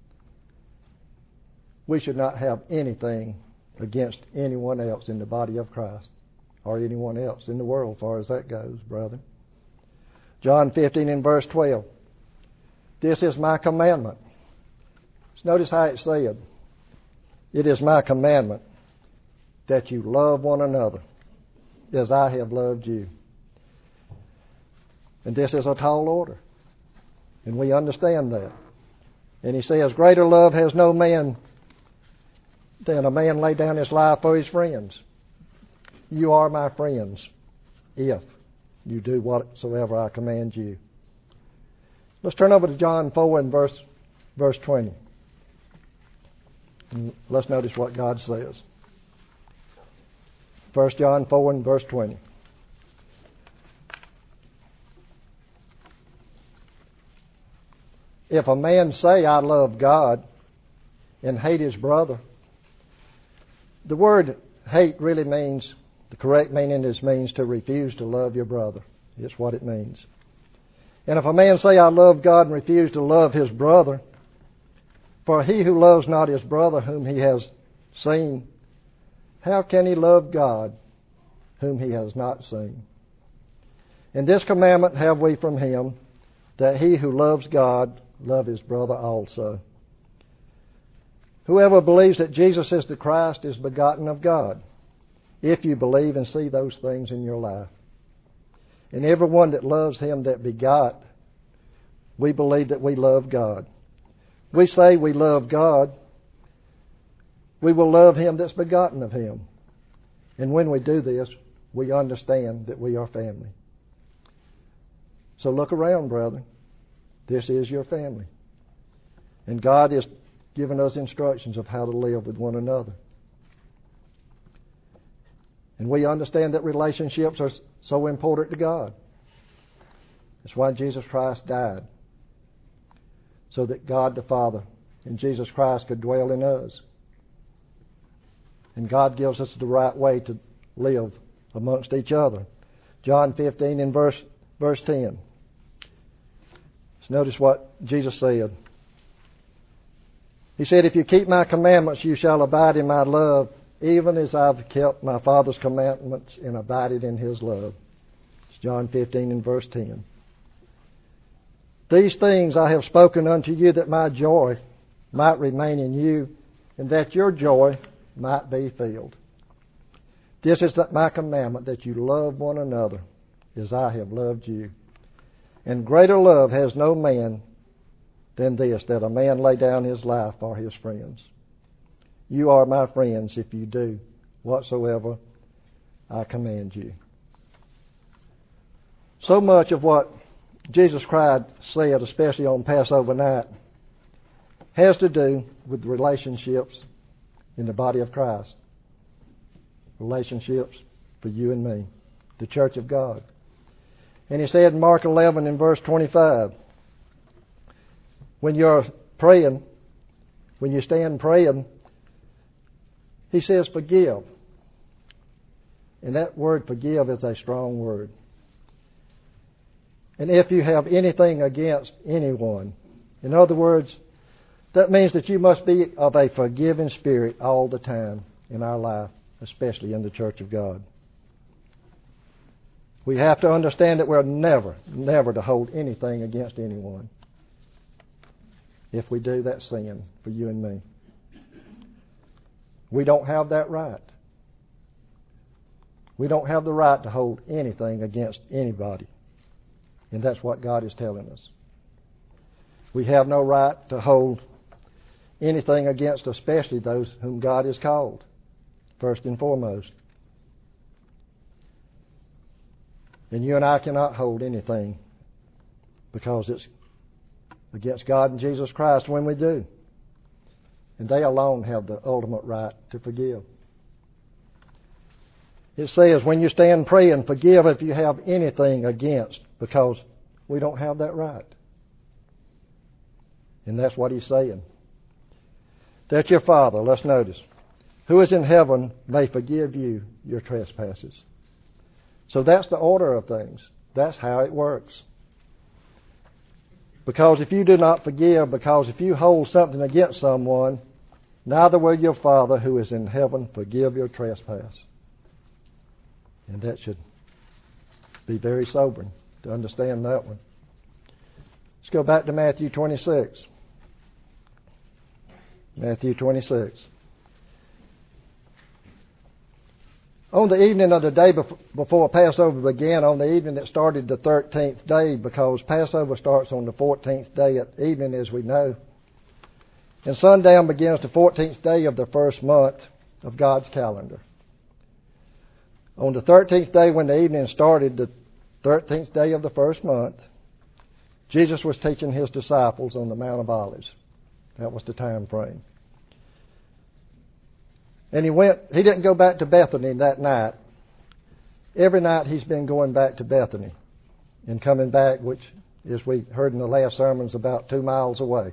We should not have anything against anyone else in the body of Christ or anyone else in the world as far as that goes, brother. John 15 and verse 12. This is my commandment. Notice how it said, it is my commandment that you love one another as I have loved you. And this is a tall order. And we understand that. And He says, greater love has no man than a man lay down his life for his friends. You are my friends if you do whatsoever I command you. Let's turn over to John 4 and verse 20. And let's notice what God says. 1 John 4 and verse 20. If a man say, I love God, and hate his brother, the word hate really means, the correct meaning means to refuse to love your brother. It's what it means. And if a man say, I love God, and refuse to love his brother, for he who loves not his brother whom he has seen, how can he love God whom he has not seen? And this commandment have we from Him, that he who loves God love his brother also. Whoever believes that Jesus is the Christ is begotten of God, if you believe and see those things in your life. And everyone that loves Him that begot, we believe that we love God. We say we love God, we will love Him that's begotten of Him. And when we do this, we understand that we are family. So look around, brother. This is your family. And God has given us instructions of how to live with one another. And we understand that relationships are so important to God. That's why Jesus Christ died. So that God the Father and Jesus Christ could dwell in us. And God gives us the right way to live amongst each other. John 15 and verse 10. Let's notice what Jesus said. He said, "If you keep my commandments, you shall abide in my love, even as I've kept my Father's commandments and abided in his love." It's John 15 and verse 10. "These things I have spoken unto you, that my joy might remain in you, and that your joy might be filled. This is my commandment, that you love one another as I have loved you. And greater love has no man than this, that a man lay down his life for his friends. You are my friends if you do whatsoever I command you." So much of what Jesus Christ said, especially on Passover night, has to do with relationships in the body of Christ. Relationships for you and me, the church of God. And he said in Mark 11 and verse 25, when you're praying, when you stand praying, he says forgive. And that word forgive is a strong word. And if you have anything against anyone, in other words, that means that you must be of a forgiving spirit all the time in our life, especially in the church of God. We have to understand that we're never to hold anything against anyone. If we do, that's sin for you and me. We don't have that right. We don't have the right to hold anything against anybody. And that's what God is telling us. We have no right to hold anything against especially those whom God has called, first and foremost. And you and I cannot hold anything because it's against God and Jesus Christ when we do. And they alone have the ultimate right to forgive. It says, when you stand praying, forgive if you have anything against, because we don't have that right. And that's what he's saying. That your Father, let's notice, who is in heaven may forgive you your trespasses. So that's the order of things. That's how it works. Because if you do not forgive, because if you hold something against someone, neither will your Father who is in heaven forgive your trespass. And that should be very sobering to understand that one. Let's go back to Matthew 26. Matthew 26. On the evening of the day before Passover began, on the evening that started the 13th day, because Passover starts on the 14th day at evening, as we know. And sundown begins the 14th day of the first month of God's calendar. On the 13th day, when the evening started, the 13th day of the first month, Jesus was teaching his disciples on the Mount of Olives. That was the time frame. And he didn't go back to Bethany that night. Every night he's been going back to Bethany and coming back, which, as we heard in the last sermon, is about 2 miles away.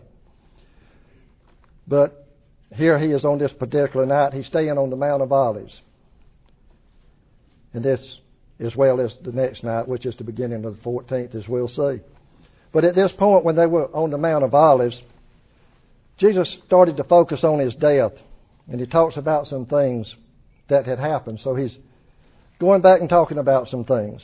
But here he is on this particular night. He's staying on the Mount of Olives. And this, as well as the next night, which is the beginning of the 14th, as we'll see. But at this point, when they were on the Mount of Olives, Jesus started to focus on his death. And he talks about some things that had happened. So he's going back and talking about some things.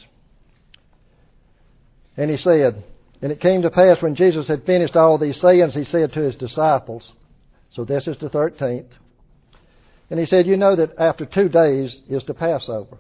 And he said, and it came to pass when Jesus had finished all these sayings, he said to his disciples, so this is the 13th, and he said, you know that after 2 days is the Passover.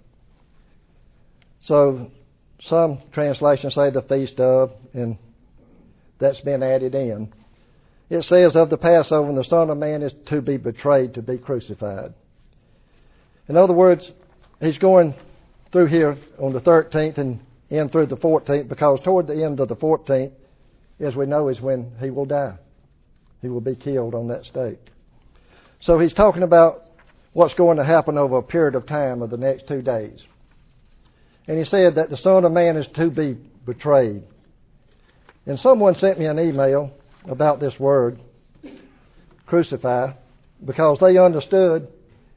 So some translations say the feast of, and that's been added in. It says of the Passover, and the Son of Man is to be betrayed, to be crucified. In other words, he's going through here on the 13th and in through the 14th, because toward the end of the 14th, as we know, is when he will die. He will be killed on that stake. So he's talking about what's going to happen over a period of time of the next 2 days. And he said that the Son of Man is to be betrayed. And someone sent me an email about this word, crucify, because they understood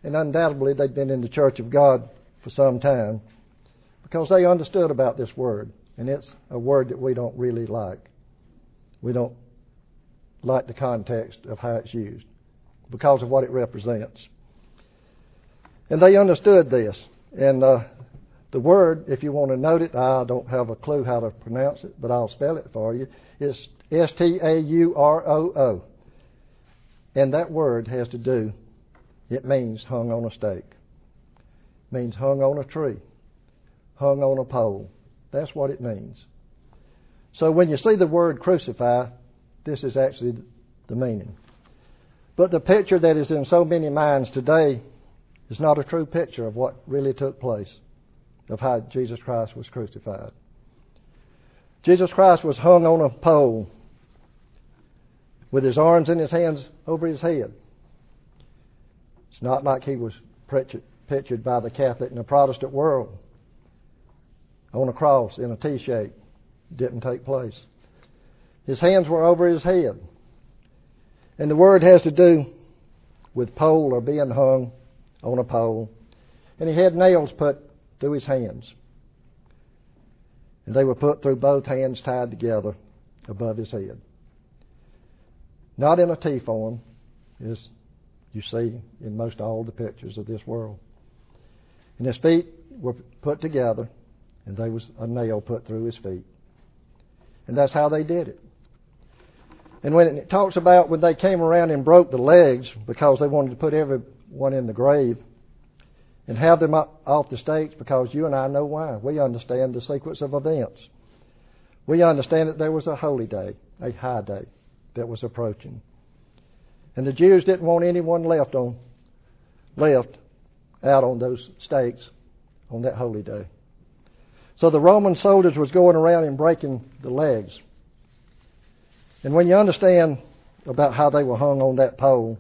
and undoubtedly they'd been in the church of God for some time, because they understood about this word, and it's a word that we don't really like. We don't like the context of how it's used because of what it represents. And they understood this. And the word, if you want to note it, I don't have a clue how to pronounce it, but I'll spell it for you. It's S-T-A-U-R-O-O. And that word has to do, it means hung on a stake. It means hung on a tree, hung on a pole. That's what it means. So when you see the word crucify, this is actually the meaning. But the picture that is in so many minds today is not a true picture of what really took place, of how Jesus Christ was crucified. Jesus Christ was hung on a pole with his arms and his hands over his head. It's not like he was pictured by the Catholic and the Protestant world on a cross in a T-shape. It didn't take place. His hands were over his head. And the word has to do with pole or being hung on a pole. And he had nails put through his hands. And they were put through both hands tied together above his head. Not in a T form, as you see in most all the pictures of this world. And his feet were put together, and there was a nail put through his feet. And that's how they did it. And when it talks about when they came around and broke the legs because they wanted to put everyone in the grave and have them up off the stakes, because you and I know why. We understand the sequence of events. We understand that there was a holy day, a high day that was approaching. And the Jews didn't want anyone left out on those stakes on that holy day. So the Roman soldiers was going around and breaking the legs. And when you understand about how they were hung on that pole,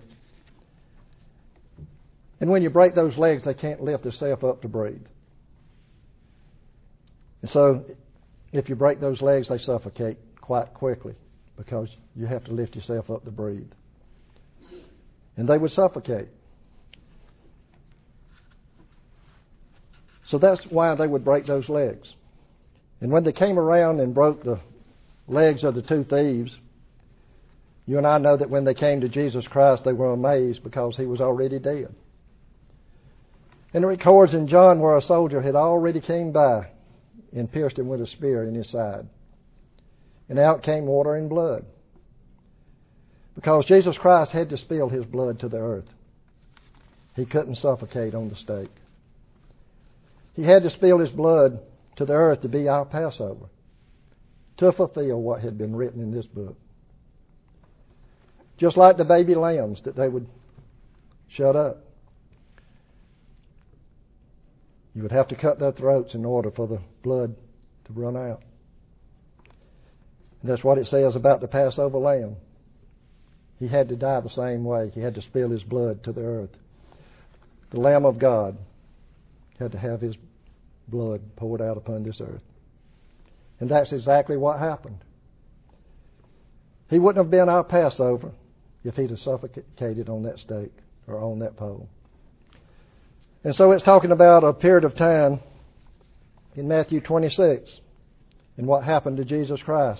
and when you break those legs, they can't lift themselves up to breathe. And so if you break those legs, they suffocate quite quickly because you have to lift yourself up to breathe. And they would suffocate. So that's why they would break those legs. And when they came around and broke the legs of the two thieves, you and I know that when they came to Jesus Christ, they were amazed because he was already dead. And it records in John where a soldier had already came by and pierced him with a spear in his side. And out came water and blood. Because Jesus Christ had to spill his blood to the earth. He couldn't suffocate on the stake. He had to spill his blood to the earth to be our Passover, to fulfill what had been written in this book. Just like the baby lambs that they would shut up. You would have to cut their throats in order for the blood to run out. And that's what it says about the Passover lamb. He had to die the same way. He had to spill his blood to the earth. The Lamb of God had to have his blood poured out upon this earth. And that's exactly what happened. He wouldn't have been our Passover if he'd have suffocated on that stake or on that pole. And so it's talking about a period of time in Matthew 26 and what happened to Jesus Christ.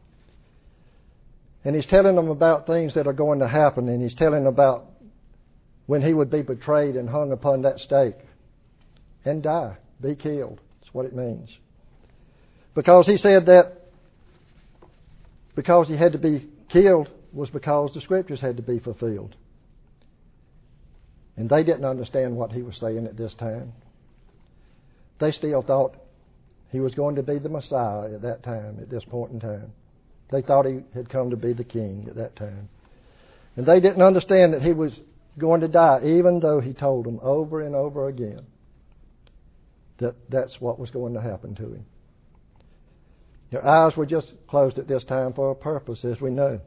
And he's telling them about things that are going to happen, and he's telling them about when he would be betrayed and hung upon that stake and die, be killed. That's what it means. Because he said that because he had to be killed was because the Scriptures had to be fulfilled. And they didn't understand what he was saying at this time. They still thought he was going to be the Messiah at that time, at this point in time. They thought he had come to be the king at that time. And they didn't understand that he was going to die, even though he told them over and over again that that's what was going to happen to him. Their eyes were just closed at this time for a purpose, as we know.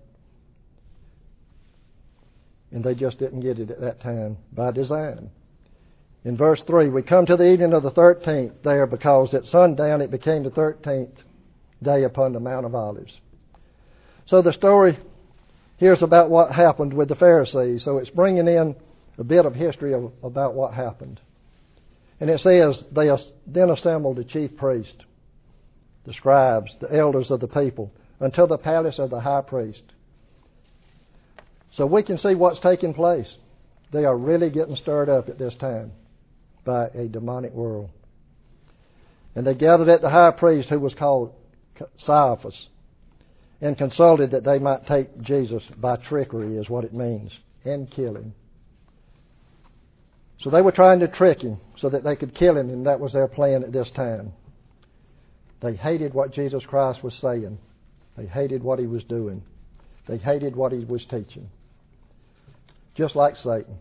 And they just didn't get it at that time by design. In verse 3, we come to the evening of the 13th there, because at sundown it became the 13th day upon the Mount of Olives. So the story here's about what happened with the Pharisees. So it's bringing in a bit of history about what happened. And it says, they then assembled the chief priest, the scribes, the elders of the people, until the palace of the high priest. So we can see what's taking place. They are really getting stirred up at this time by a demonic world. And they gathered at the high priest, who was called Caiaphas, and consulted that they might take Jesus by trickery, is what it means, and kill him. So they were trying to trick him so that they could kill him, and that was their plan at this time. They hated what Jesus Christ was saying. They hated what he was doing. They hated what he was teaching. Just like Satan.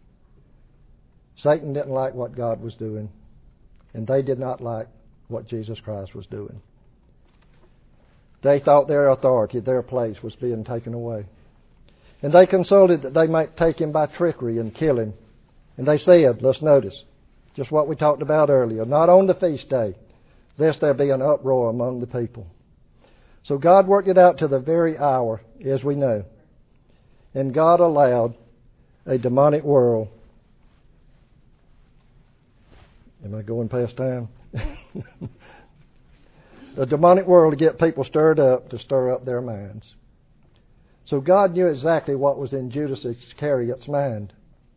Satan didn't like what God was doing, and they did not like what Jesus Christ was doing. They thought their authority, their place, was being taken away. And they consulted that they might take him by trickery and kill him. And they said, let's notice, just what we talked about earlier, not on the feast day, lest there be an uproar among the people. So God worked it out to the very hour, as we know. And God allowed a demonic world. Am I going past time? A demonic world to get people stirred up, to stir up their minds. So God knew exactly what was in Judas Iscariot's mind.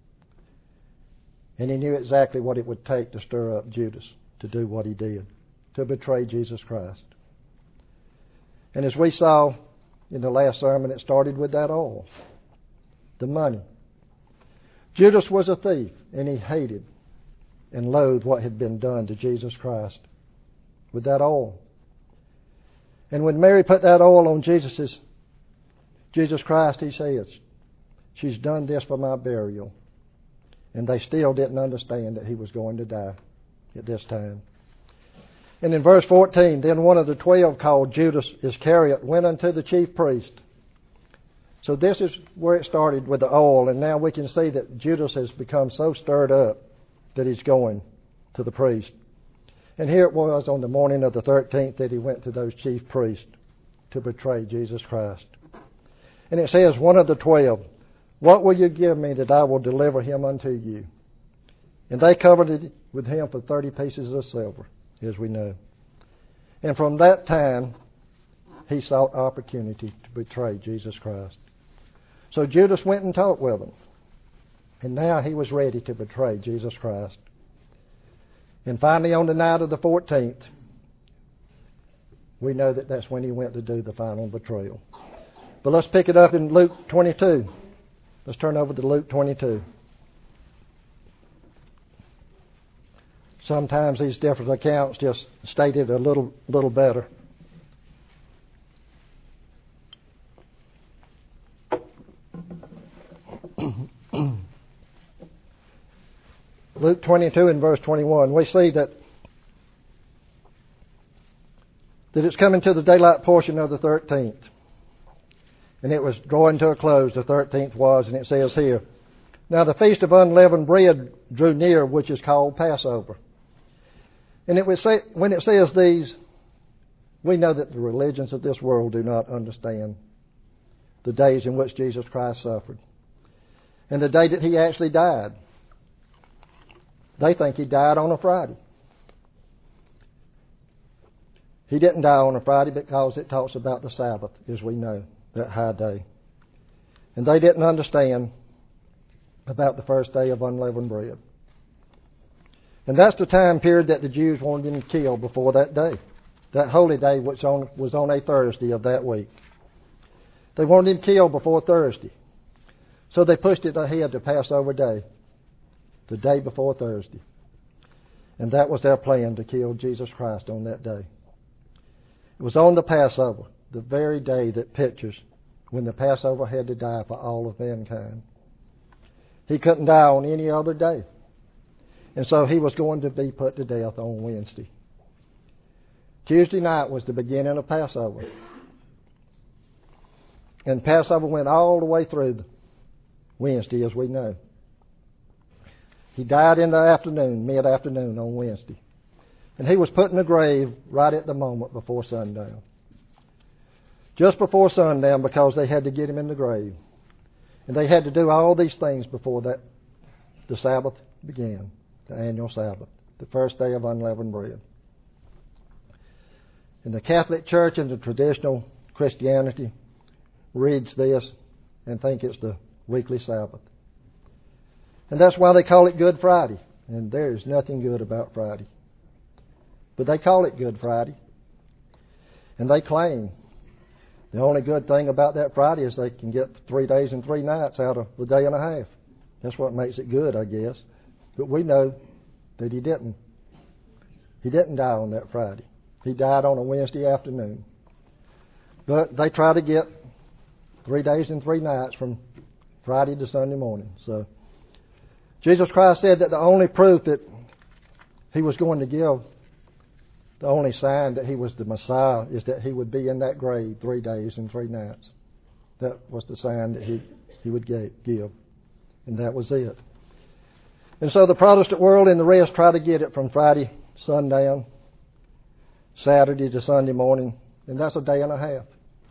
And he knew exactly what it would take to stir up Judas to do what he did, to betray Jesus Christ. And as we saw in the last sermon, it started with that oil, the money. Judas was a thief, and he hated and loathed what had been done to Jesus Christ with that oil. And when Mary put that oil on Jesus Christ, he says, she's done this for my burial. And they still didn't understand that he was going to die at this time. And in verse 14, then one of the 12, called Judas Iscariot, went unto the chief priest. So this is where it started with the oil, and now we can see that Judas has become so stirred up that he's going to the priest. And here it was on the morning of the 13th that he went to those chief priests to betray Jesus Christ. And it says, one of the 12, what will you give me that I will deliver him unto you? And they covered it with him for 30 pieces of silver, as we know. And from that time, he sought opportunity to betray Jesus Christ. So Judas went and talked with him. And now he was ready to betray Jesus Christ. And finally, on the night of the 14th, we know that that's when he went to do the final betrayal. But let's pick it up in Luke 22. Let's turn over to Luke 22. Sometimes these different accounts just state it a little better. Luke 22 and verse 21, we see that it's coming to the daylight portion of the 13th. And it was drawing to a close, the 13th was, and it says here, now the feast of unleavened bread drew near, which is called Passover. And it would say, when it says these, we know that the religions of this world do not understand the days in which Jesus Christ suffered. And the day that he actually died. They think he died on a Friday. He didn't die on a Friday because it talks about the Sabbath, as we know, that high day. And they didn't understand about the first day of unleavened bread. And that's the time period that the Jews wanted him killed before that day. That holy day which was on a Thursday of that week. They wanted him killed before Thursday. So they pushed it ahead to Passover day, the day before Thursday. And that was their plan, to kill Jesus Christ on that day. It was on the Passover, the very day that pictures when the Passover had to die for all of mankind. He couldn't die on any other day. And so he was going to be put to death on Wednesday. Tuesday night was the beginning of Passover. And Passover went all the way through Wednesday, as we know. He died in the afternoon, mid-afternoon on Wednesday. And he was put in the grave right at the moment before sundown. Just before sundown, because they had to get him in the grave. And they had to do all these things before that the Sabbath began, the annual Sabbath, the first day of unleavened bread. And the Catholic Church and the traditional Christianity reads this and think it's the weekly Sabbath. And that's why they call it Good Friday. And there's nothing good about Friday. But they call it Good Friday. And they claim the only good thing about that Friday is they can get 3 days and 3 nights out of the day and a half. That's what makes it good, I guess. But we know that he didn't. He didn't die on that Friday. He died on a Wednesday afternoon. But they try to get 3 days and 3 nights from Friday to Sunday morning. So Jesus Christ said that the only proof that he was going to give, the only sign that he was the Messiah, is that he would be in that grave 3 days and 3 nights. That was the sign that he would give. And that was it. And so the Protestant world and the rest try to get it from Friday sundown, Saturday to Sunday morning, and that's a day and a half.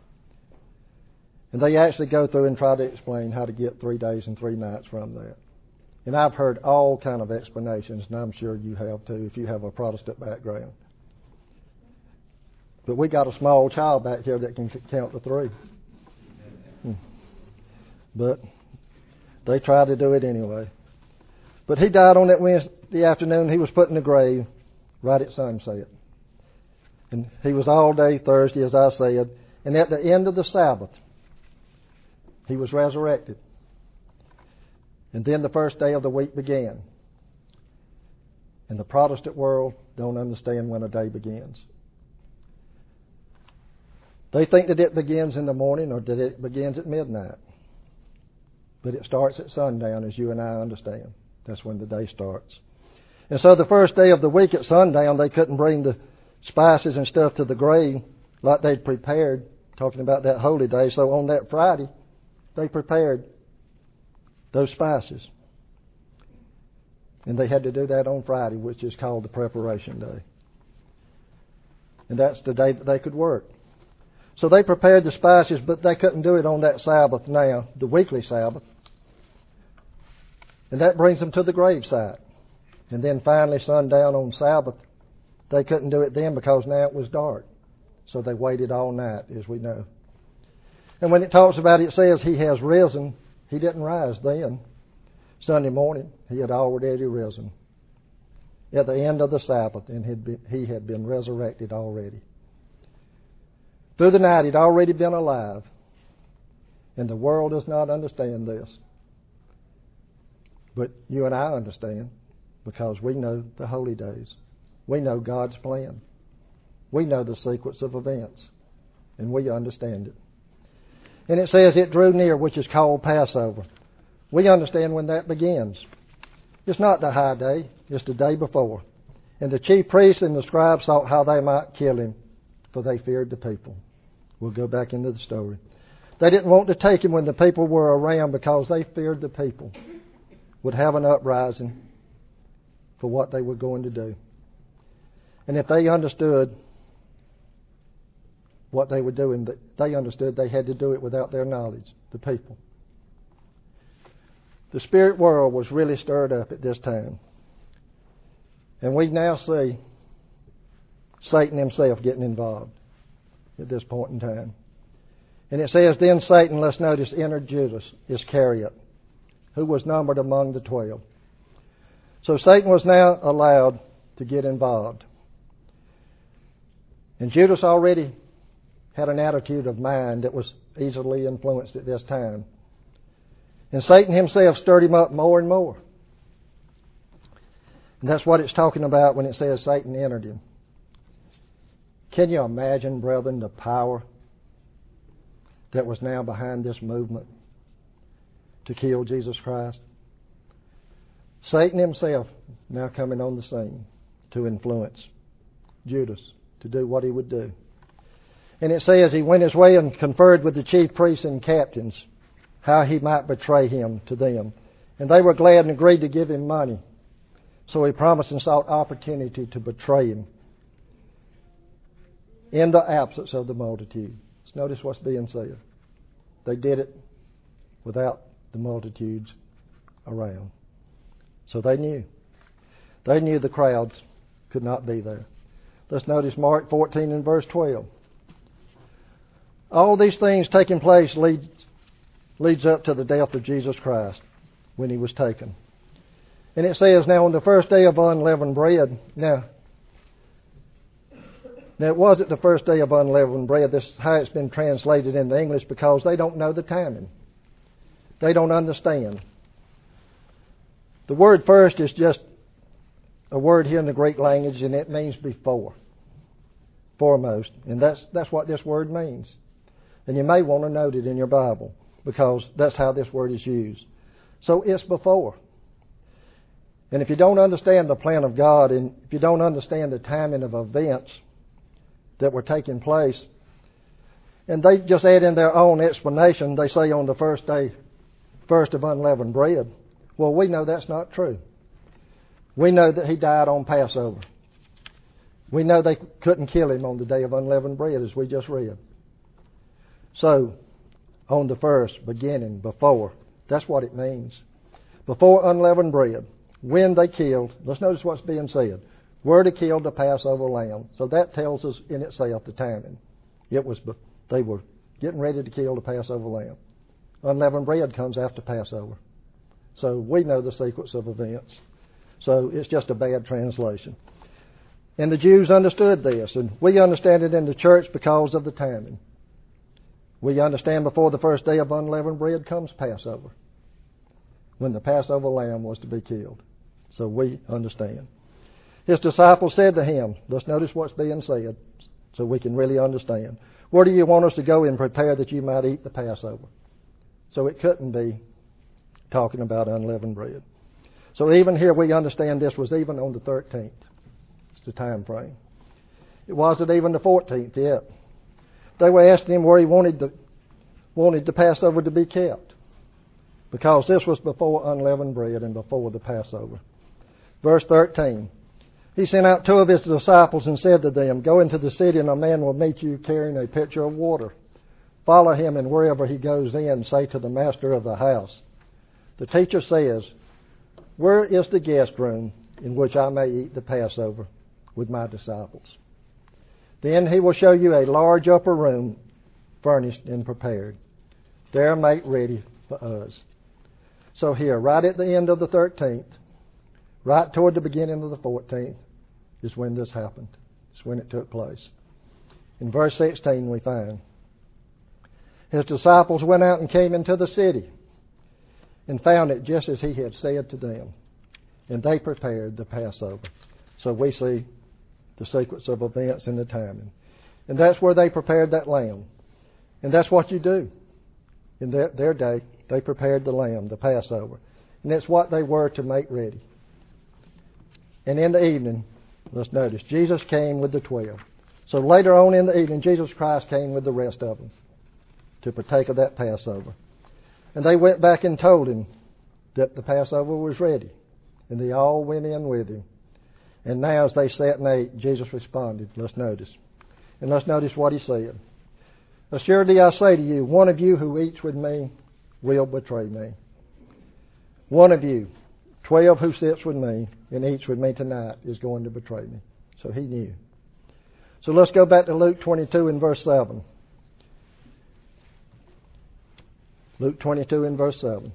And they actually go through and try to explain how to get 3 days and 3 nights from that. And I've heard all kind of explanations, and I'm sure you have too, if you have a Protestant background. But we got a small child back here that can count to 3. But they try to do it anyway. But he died on that Wednesday afternoon. He was put in the grave right at sunset. And he was all day Thursday, as I said. And at the end of the Sabbath, he was resurrected. And then the first day of the week began. And the Protestant world don't understand when a day begins. They think that it begins in the morning or that it begins at midnight. But it starts at sundown, as you and I understand. That's when the day starts. And so the first day of the week at sundown, they couldn't bring the spices and stuff to the grave like they'd prepared, talking about that holy day. So on that Friday, they prepared those spices. And they had to do that on Friday, which is called the preparation day. And that's the day that they could work. So they prepared the spices, but they couldn't do it on that Sabbath now, the weekly Sabbath. And that brings them to the gravesite. And then finally, sundown on Sabbath, they couldn't do it then because now it was dark. So they waited all night, as we know. And when it talks about it, it says he has risen. He didn't rise then. Sunday morning, he had already risen. At the end of the Sabbath, and he had been resurrected already. Through the night, he'd already been alive. And the world does not understand this. But you and I understand, because we know the holy days. We know God's plan. We know the sequence of events. And we understand it. And it says it drew near, which is called Passover. We understand when that begins. It's not the high day. It's the day before. And the chief priests and the scribes sought how they might kill him, for they feared the people. We'll go back into the story. They didn't want to take him when the people were around because they feared the people would have an uprising for what they were going to do. And if they understood what they were doing, they understood they had to do it without their knowledge, the people. The spirit world was really stirred up at this time. And we now see Satan himself getting involved at this point in time. And it says, then Satan, let's notice, entered Judas Iscariot, who was numbered among the 12. So Satan was now allowed to get involved. And Judas already had an attitude of mind that was easily influenced at this time. And Satan himself stirred him up more and more. And that's what it's talking about when it says Satan entered him. Can you imagine, brethren, the power that was now behind this movement to kill Jesus Christ? Satan himself now coming on the scene to influence Judas to do what he would do. And it says he went his way and conferred with the chief priests and captains how he might betray him to them. And they were glad and agreed to give him money. So he promised and sought opportunity to betray him in the absence of the multitude. Let's notice what's being said. They did it without the multitudes around. So they knew. They knew the crowds could not be there. Let's notice Mark 14 and verse 12. All these things taking place leads up to the death of Jesus Christ when he was taken. And it says, now on the first day of unleavened bread. Now it wasn't the first day of unleavened bread. This is how it's been translated into English because they don't know the timing. They don't understand. The word first is just a word here in the Greek language, and it means before, foremost. And that's what this word means. And you may want to note it in your Bible because that's how this word is used. So it's before. And if you don't understand the plan of God, and if you don't understand the timing of events that were taking place, and they just add in their own explanation, they say on the first of unleavened bread. Well, we know that's not true. We know that he died on Passover. We know they couldn't kill him on the day of unleavened bread, as we just read. So, on the first, beginning, before, that's what it means. Before unleavened bread, when they killed, let's notice what's being said, were to kill the Passover lamb. So that tells us in itself the timing. They were getting ready to kill the Passover lamb. Unleavened bread comes after Passover. So we know the sequence of events. So it's just a bad translation. And the Jews understood this, and we understand it in the church because of the timing. We understand before the first day of unleavened bread comes Passover, when the Passover lamb was to be killed. So we understand. His disciples said to him, let's notice what's being said so we can really understand. Where do you want us to go and prepare that you might eat the Passover? So it couldn't be talking about unleavened bread. So even here we understand this was even on the 13th. It's the time frame. It wasn't even the 14th yet. They were asking him where he wanted the Passover to be kept, because this was before unleavened bread and before the Passover. Verse 13. He sent out two of his disciples and said to them, go into the city and a man will meet you carrying a pitcher of water. Follow him, and wherever he goes in, say to the master of the house, the teacher says, where is the guest room in which I may eat the Passover with my disciples? Then he will show you a large upper room furnished and prepared. There make ready for us. So here, right at the end of the 13th, right toward the beginning of the 14th, is when this happened. It's when it took place. In verse 16 we find, his disciples went out and came into the city and found it just as he had said to them. And they prepared the Passover. So we see the sequence of events and the timing. And that's where they prepared that lamb. And that's what you do. In their day, they prepared the lamb, the Passover. And that's what they were to make ready. And in the evening, let's notice, Jesus came with the 12. So later on in the evening, Jesus Christ came with the rest of them to partake of that Passover. And they went back and told him that the Passover was ready. And they all went in with him. And now as they sat and ate, Jesus responded. Let's notice. And let's notice what he said. Assuredly I say to you, one of you who eats with me will betray me. One of you, 12 who sits with me and eats with me tonight, is going to betray me. So he knew. So let's go back to Luke 22 and verse 7. Luke 22 and verse 7.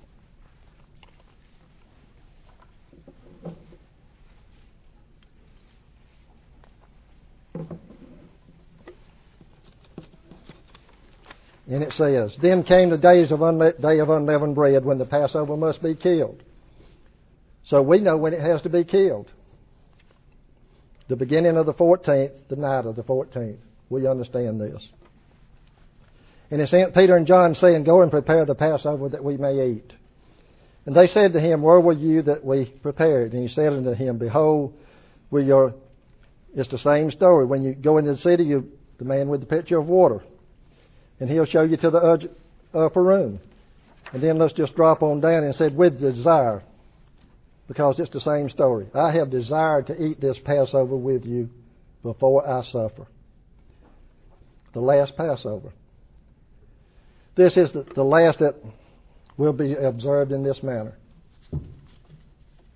And it says, then came the day of unleavened bread, when the Passover must be killed. So we know when it has to be killed. The beginning of the 14th, the night of the 14th. We understand this. And he sent Peter and John, saying, go and prepare the Passover that we may eat. And they said to him, where were you that we prepared? And he said unto him, behold, it's the same story. When you go into the city, the man with the pitcher of water, and he'll show you to the upper room. And then let's just drop on down and said, with desire, because it's the same story. I have desired to eat this Passover with you before I suffer. The last Passover. This is the last that will be observed in this manner.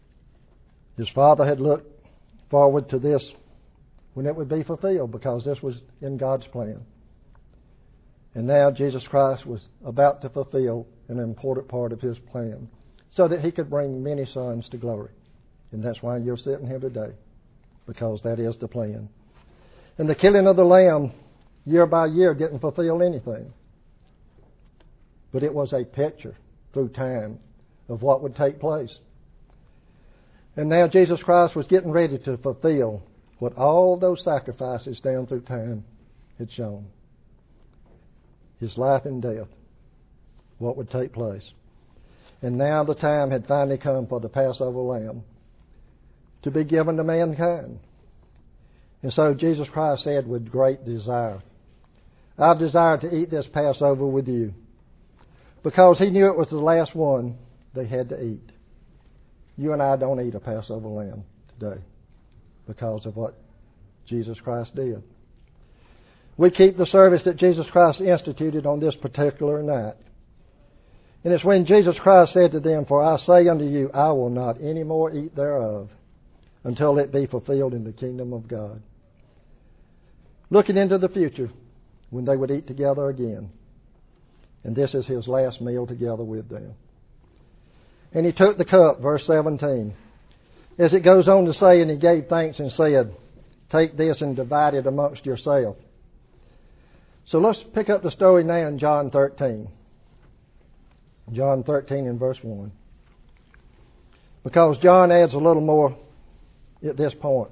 His Father had looked forward to this when it would be fulfilled, because this was in God's plan. And now Jesus Christ was about to fulfill an important part of His plan so that He could bring many sons to glory. And that's why you're sitting here today, because that is the plan. And the killing of the lamb year by year didn't fulfill anything. But it was a picture through time of what would take place. And now Jesus Christ was getting ready to fulfill what all those sacrifices down through time had shown. His life and death, what would take place. And now the time had finally come for the Passover lamb to be given to mankind. And so Jesus Christ said with great desire, I've desired to eat this Passover with you, because He knew it was the last one they had to eat. You and I don't eat a Passover lamb today because of what Jesus Christ did. We keep the service that Jesus Christ instituted on this particular night. And it's when Jesus Christ said to them, For I say unto you, I will not any more eat thereof until it be fulfilled in the kingdom of God. Looking into the future when they would eat together again. And this is His last meal together with them. And He took the cup, verse 17. As it goes on to say, and He gave thanks and said, Take this and divide it amongst yourself. So let's pick up the story now in John 13. John 13 and verse 1. Because John adds a little more at this point.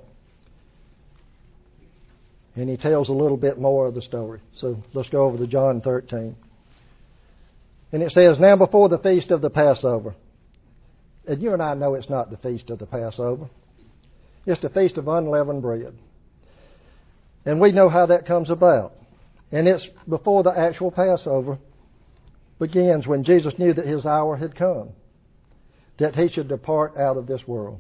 And he tells a little bit more of the story. So let's go over to John 13. And it says, Now before the feast of the Passover. And you and I know it's not the feast of the Passover. It's the feast of unleavened bread. And we know how that comes about. And it's before the actual Passover begins, when Jesus knew that His hour had come, that He should depart out of this world.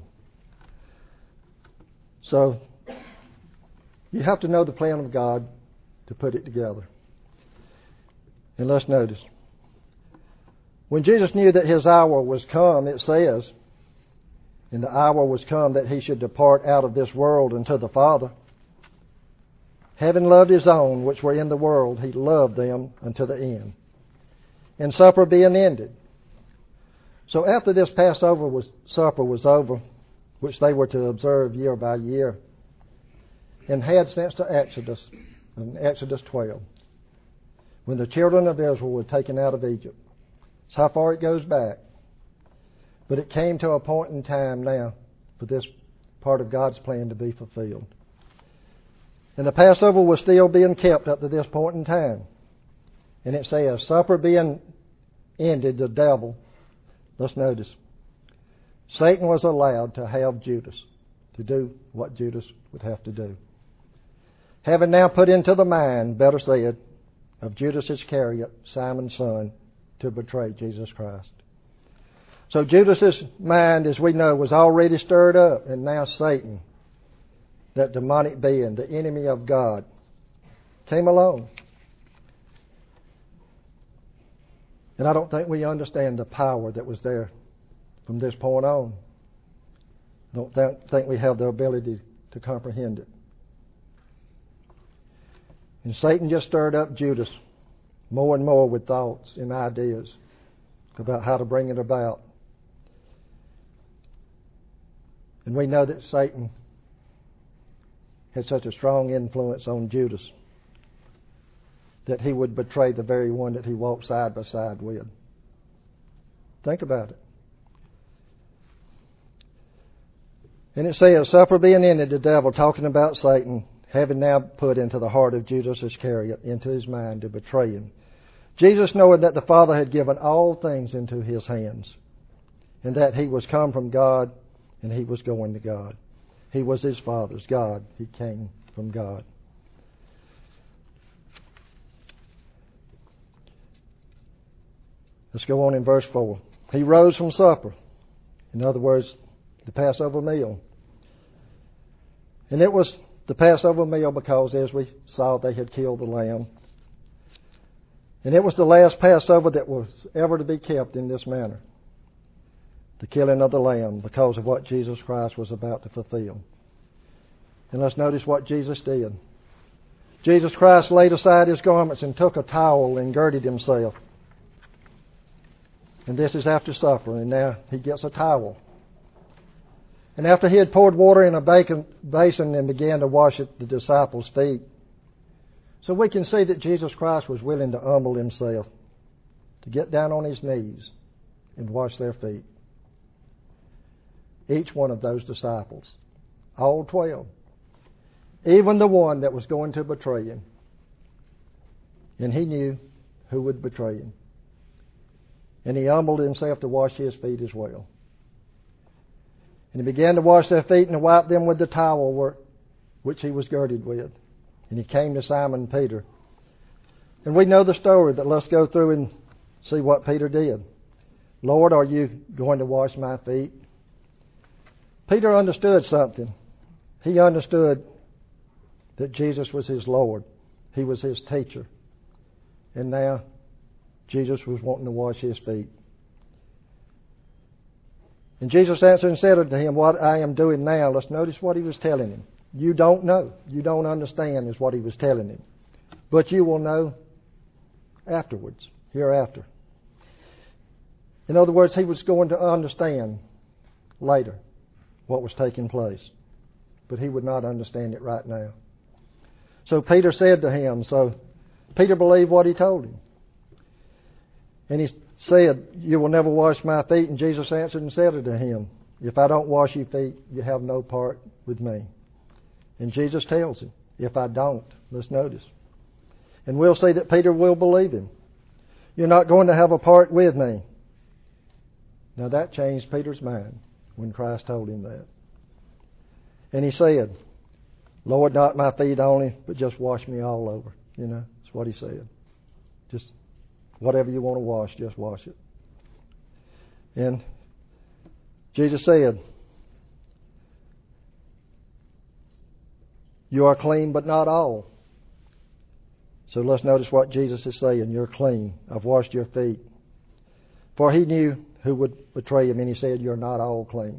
So, you have to know the plan of God to put it together. And let's notice. When Jesus knew that His hour was come, it says, and the hour was come that He should depart out of this world unto the Father. Having loved His own which were in the world, He loved them unto the end. And supper being ended. So after this Passover supper was over, which they were to observe year by year, and had since to Exodus, in Exodus 12, when the children of Israel were taken out of Egypt. That's how far it goes back. But it came to a point in time now for this part of God's plan to be fulfilled. And the Passover was still being kept up to this point in time. And it says, supper being ended, the devil, let's notice, Satan was allowed to have Judas, to do what Judas would have to do. Having now put into the mind, better said, of Judas Iscariot, Simon's son, to betray Jesus Christ. So Judas's mind, as we know, was already stirred up, and now Satan, that demonic being, the enemy of God, came along. And I don't think we understand the power that was there from this point on. I don't think we have the ability to comprehend it. And Satan just stirred up Judas more and more with thoughts and ideas about how to bring it about. And we know that Satan had such a strong influence on Judas that he would betray the very one that he walked side by side with. Think about it. And it says, supper being ended, the devil, talking about Satan, having now put into the heart of Judas Iscariot, into his mind to betray him. Jesus, knowing that the Father had given all things into his hands, and that he was come from God, and he was going to God. He was his Father's God. He came from God. Let's go on in verse 4. He rose from supper. In other words, the Passover meal. And it was the Passover meal because, as we saw, they had killed the lamb. And it was the last Passover that was ever to be kept in this manner. the killing of the Lamb, because of what Jesus Christ was about to fulfill. And let's notice what Jesus did. Jesus Christ laid aside His garments and took a towel and girded Himself. And this is after supper, and now He gets a towel. And after He had poured water in a basin and began to wash the disciples' feet. So we can see that Jesus Christ was willing to humble Himself, to get down on His knees and wash their feet. Each one of those disciples, all 12, even the one that was going to betray Him. And He knew who would betray Him. And He humbled Himself to wash His feet as well. And He began to wash their feet and to wipe them with the towel which He was girded with. And He came to Simon Peter. And we know the story, but let's go through and see what Peter did. Lord, are you going to wash my feet? Peter understood something. He understood that Jesus was his Lord. He was his teacher. And now Jesus was wanting to wash his feet. And Jesus answered and said unto him, what I am doing now, let's notice what He was telling him. You don't know. You don't understand is what He was telling him. But you will know afterwards, hereafter. In other words, he was going to understand later what was taking place. But he would not understand it right now. So Peter said to him, so Peter believed what he told him. And he said, you will never wash my feet. And Jesus answered and said unto him, if I don't wash your feet, you have no part with me. And Jesus tells him, if I don't, let's notice. And we'll see that Peter will believe him. You're not going to have a part with me. Now that changed Peter's mind when Christ told him that. And he said, Lord, not my feet only, but just wash me all over. You know, that's what he said. Just whatever you want to wash, just wash it. And Jesus said, you are clean, but not all. So let's notice what Jesus is saying. You're clean. I've washed your feet. For He knew who would betray Him, and He said, you're not all clean.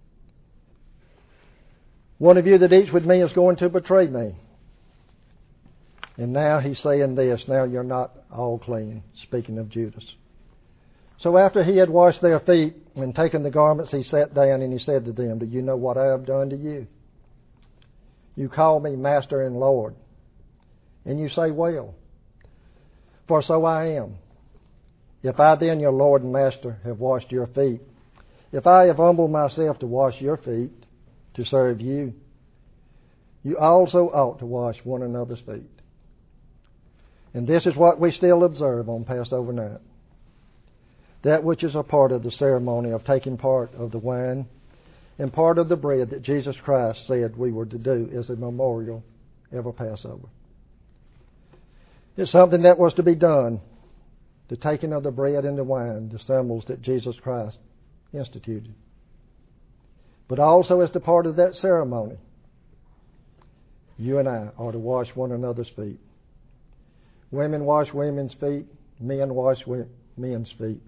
One of you that eats with me is going to betray me. And now He's saying this, now you're not all clean, speaking of Judas. So after He had washed their feet and taken the garments, He sat down and He said to them, do you know what I have done to you? You call me Master and Lord. And you say, well, for so I am. If I then, your Lord and Master, have washed your feet, if I have humbled myself to wash your feet, to serve you, you also ought to wash one another's feet. And this is what we still observe on Passover night. That which is a part of the ceremony of taking part of the wine and part of the bread that Jesus Christ said we were to do as a memorial every Passover. It's something that was to be done, the taking of the bread and the wine, the symbols that Jesus Christ instituted. But also as the part of that ceremony, you and I are to wash one another's feet. Women wash women's feet, men wash men's feet.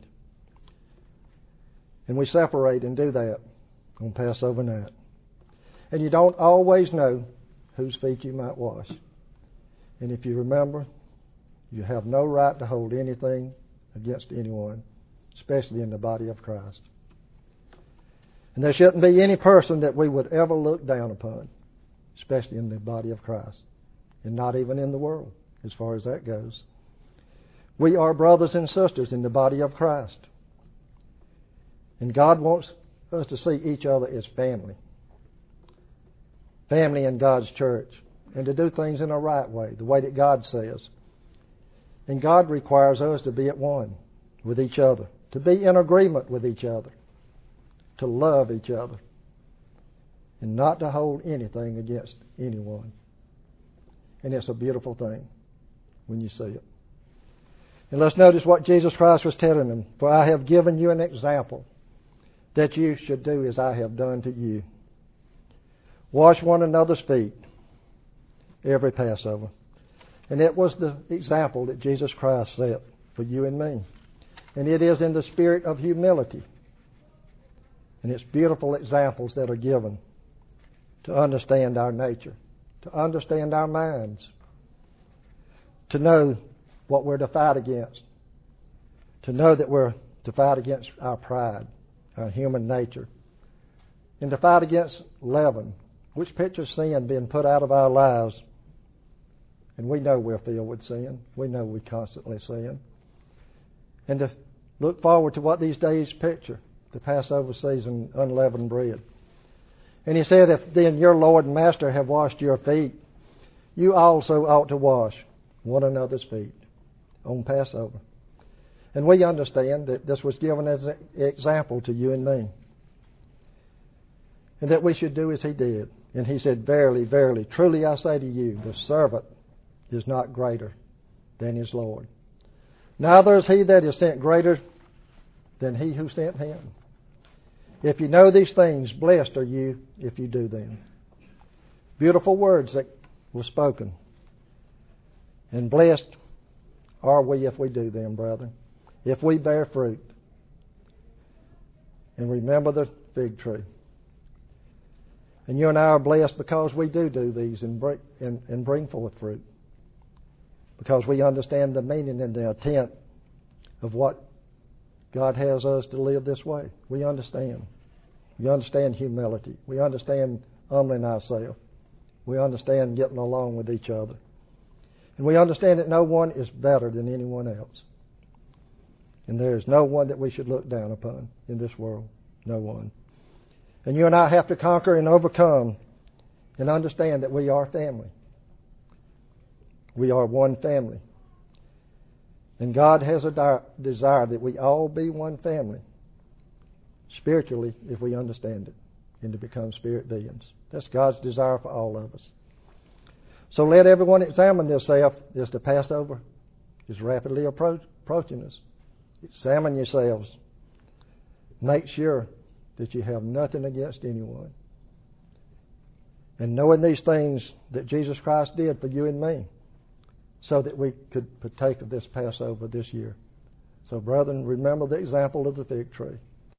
And we separate and do that on Passover night. And you don't always know whose feet you might wash. And if you remember, you have no right to hold anything against anyone, especially in the body of Christ. And there shouldn't be any person that we would ever look down upon, especially in the body of Christ, and not even in the world, as far as that goes. We are brothers and sisters in the body of Christ. And God wants us to see each other as family. Family in God's church. And to do things in a right way, the way that God says. And God requires us to be at one with each other, to be in agreement with each other, to love each other, and not to hold anything against anyone. And it's a beautiful thing when you see it. And let's notice what Jesus Christ was telling them. For I have given you an example that you should do as I have done to you. Wash one another's feet every Passover. And it was the example that Jesus Christ set for you and me. And it is in the spirit of humility And it's beautiful examples that are given to understand our nature, to understand our minds, to know what we're to fight against, to know that we're to fight against our pride, our human nature, and to fight against leaven, which pictures sin being put out of our lives. And we know we're filled with sin. We know we constantly sin. And to look forward to what these days picture, the Passover season, unleavened bread. And he said, if then your Lord and Master have washed your feet, you also ought to wash one another's feet on Passover. And we understand that this was given as an example to you and me. And that we should do as he did. And he said, verily, verily, truly I say to you, the servant is not greater than his Lord. Neither is he that is sent greater than he who sent him. If you know these things, blessed are you if you do them. Beautiful words that were spoken. And blessed are we if we do them, brethren. If we bear fruit. And remember the fig tree. And you and I are blessed because we do these and bring forth fruit. Because we understand the meaning and the intent of what God has us to live this way. We understand. We understand humility. We understand humbling ourselves. We understand getting along with each other. And we understand that no one is better than anyone else. And there is no one that we should look down upon in this world. No one. And you and I have to conquer and overcome and understand that we are family. We are one family. And God has a desire that we all be one family. Spiritually, if we understand it, and to become spirit beings. That's God's desire for all of us. So let everyone examine themselves as the Passover is rapidly approaching us. Examine yourselves. Make sure that you have nothing against anyone. And knowing these things that Jesus Christ did for you and me, so that we could partake of this Passover this year. So, brethren, remember the example of the fig tree.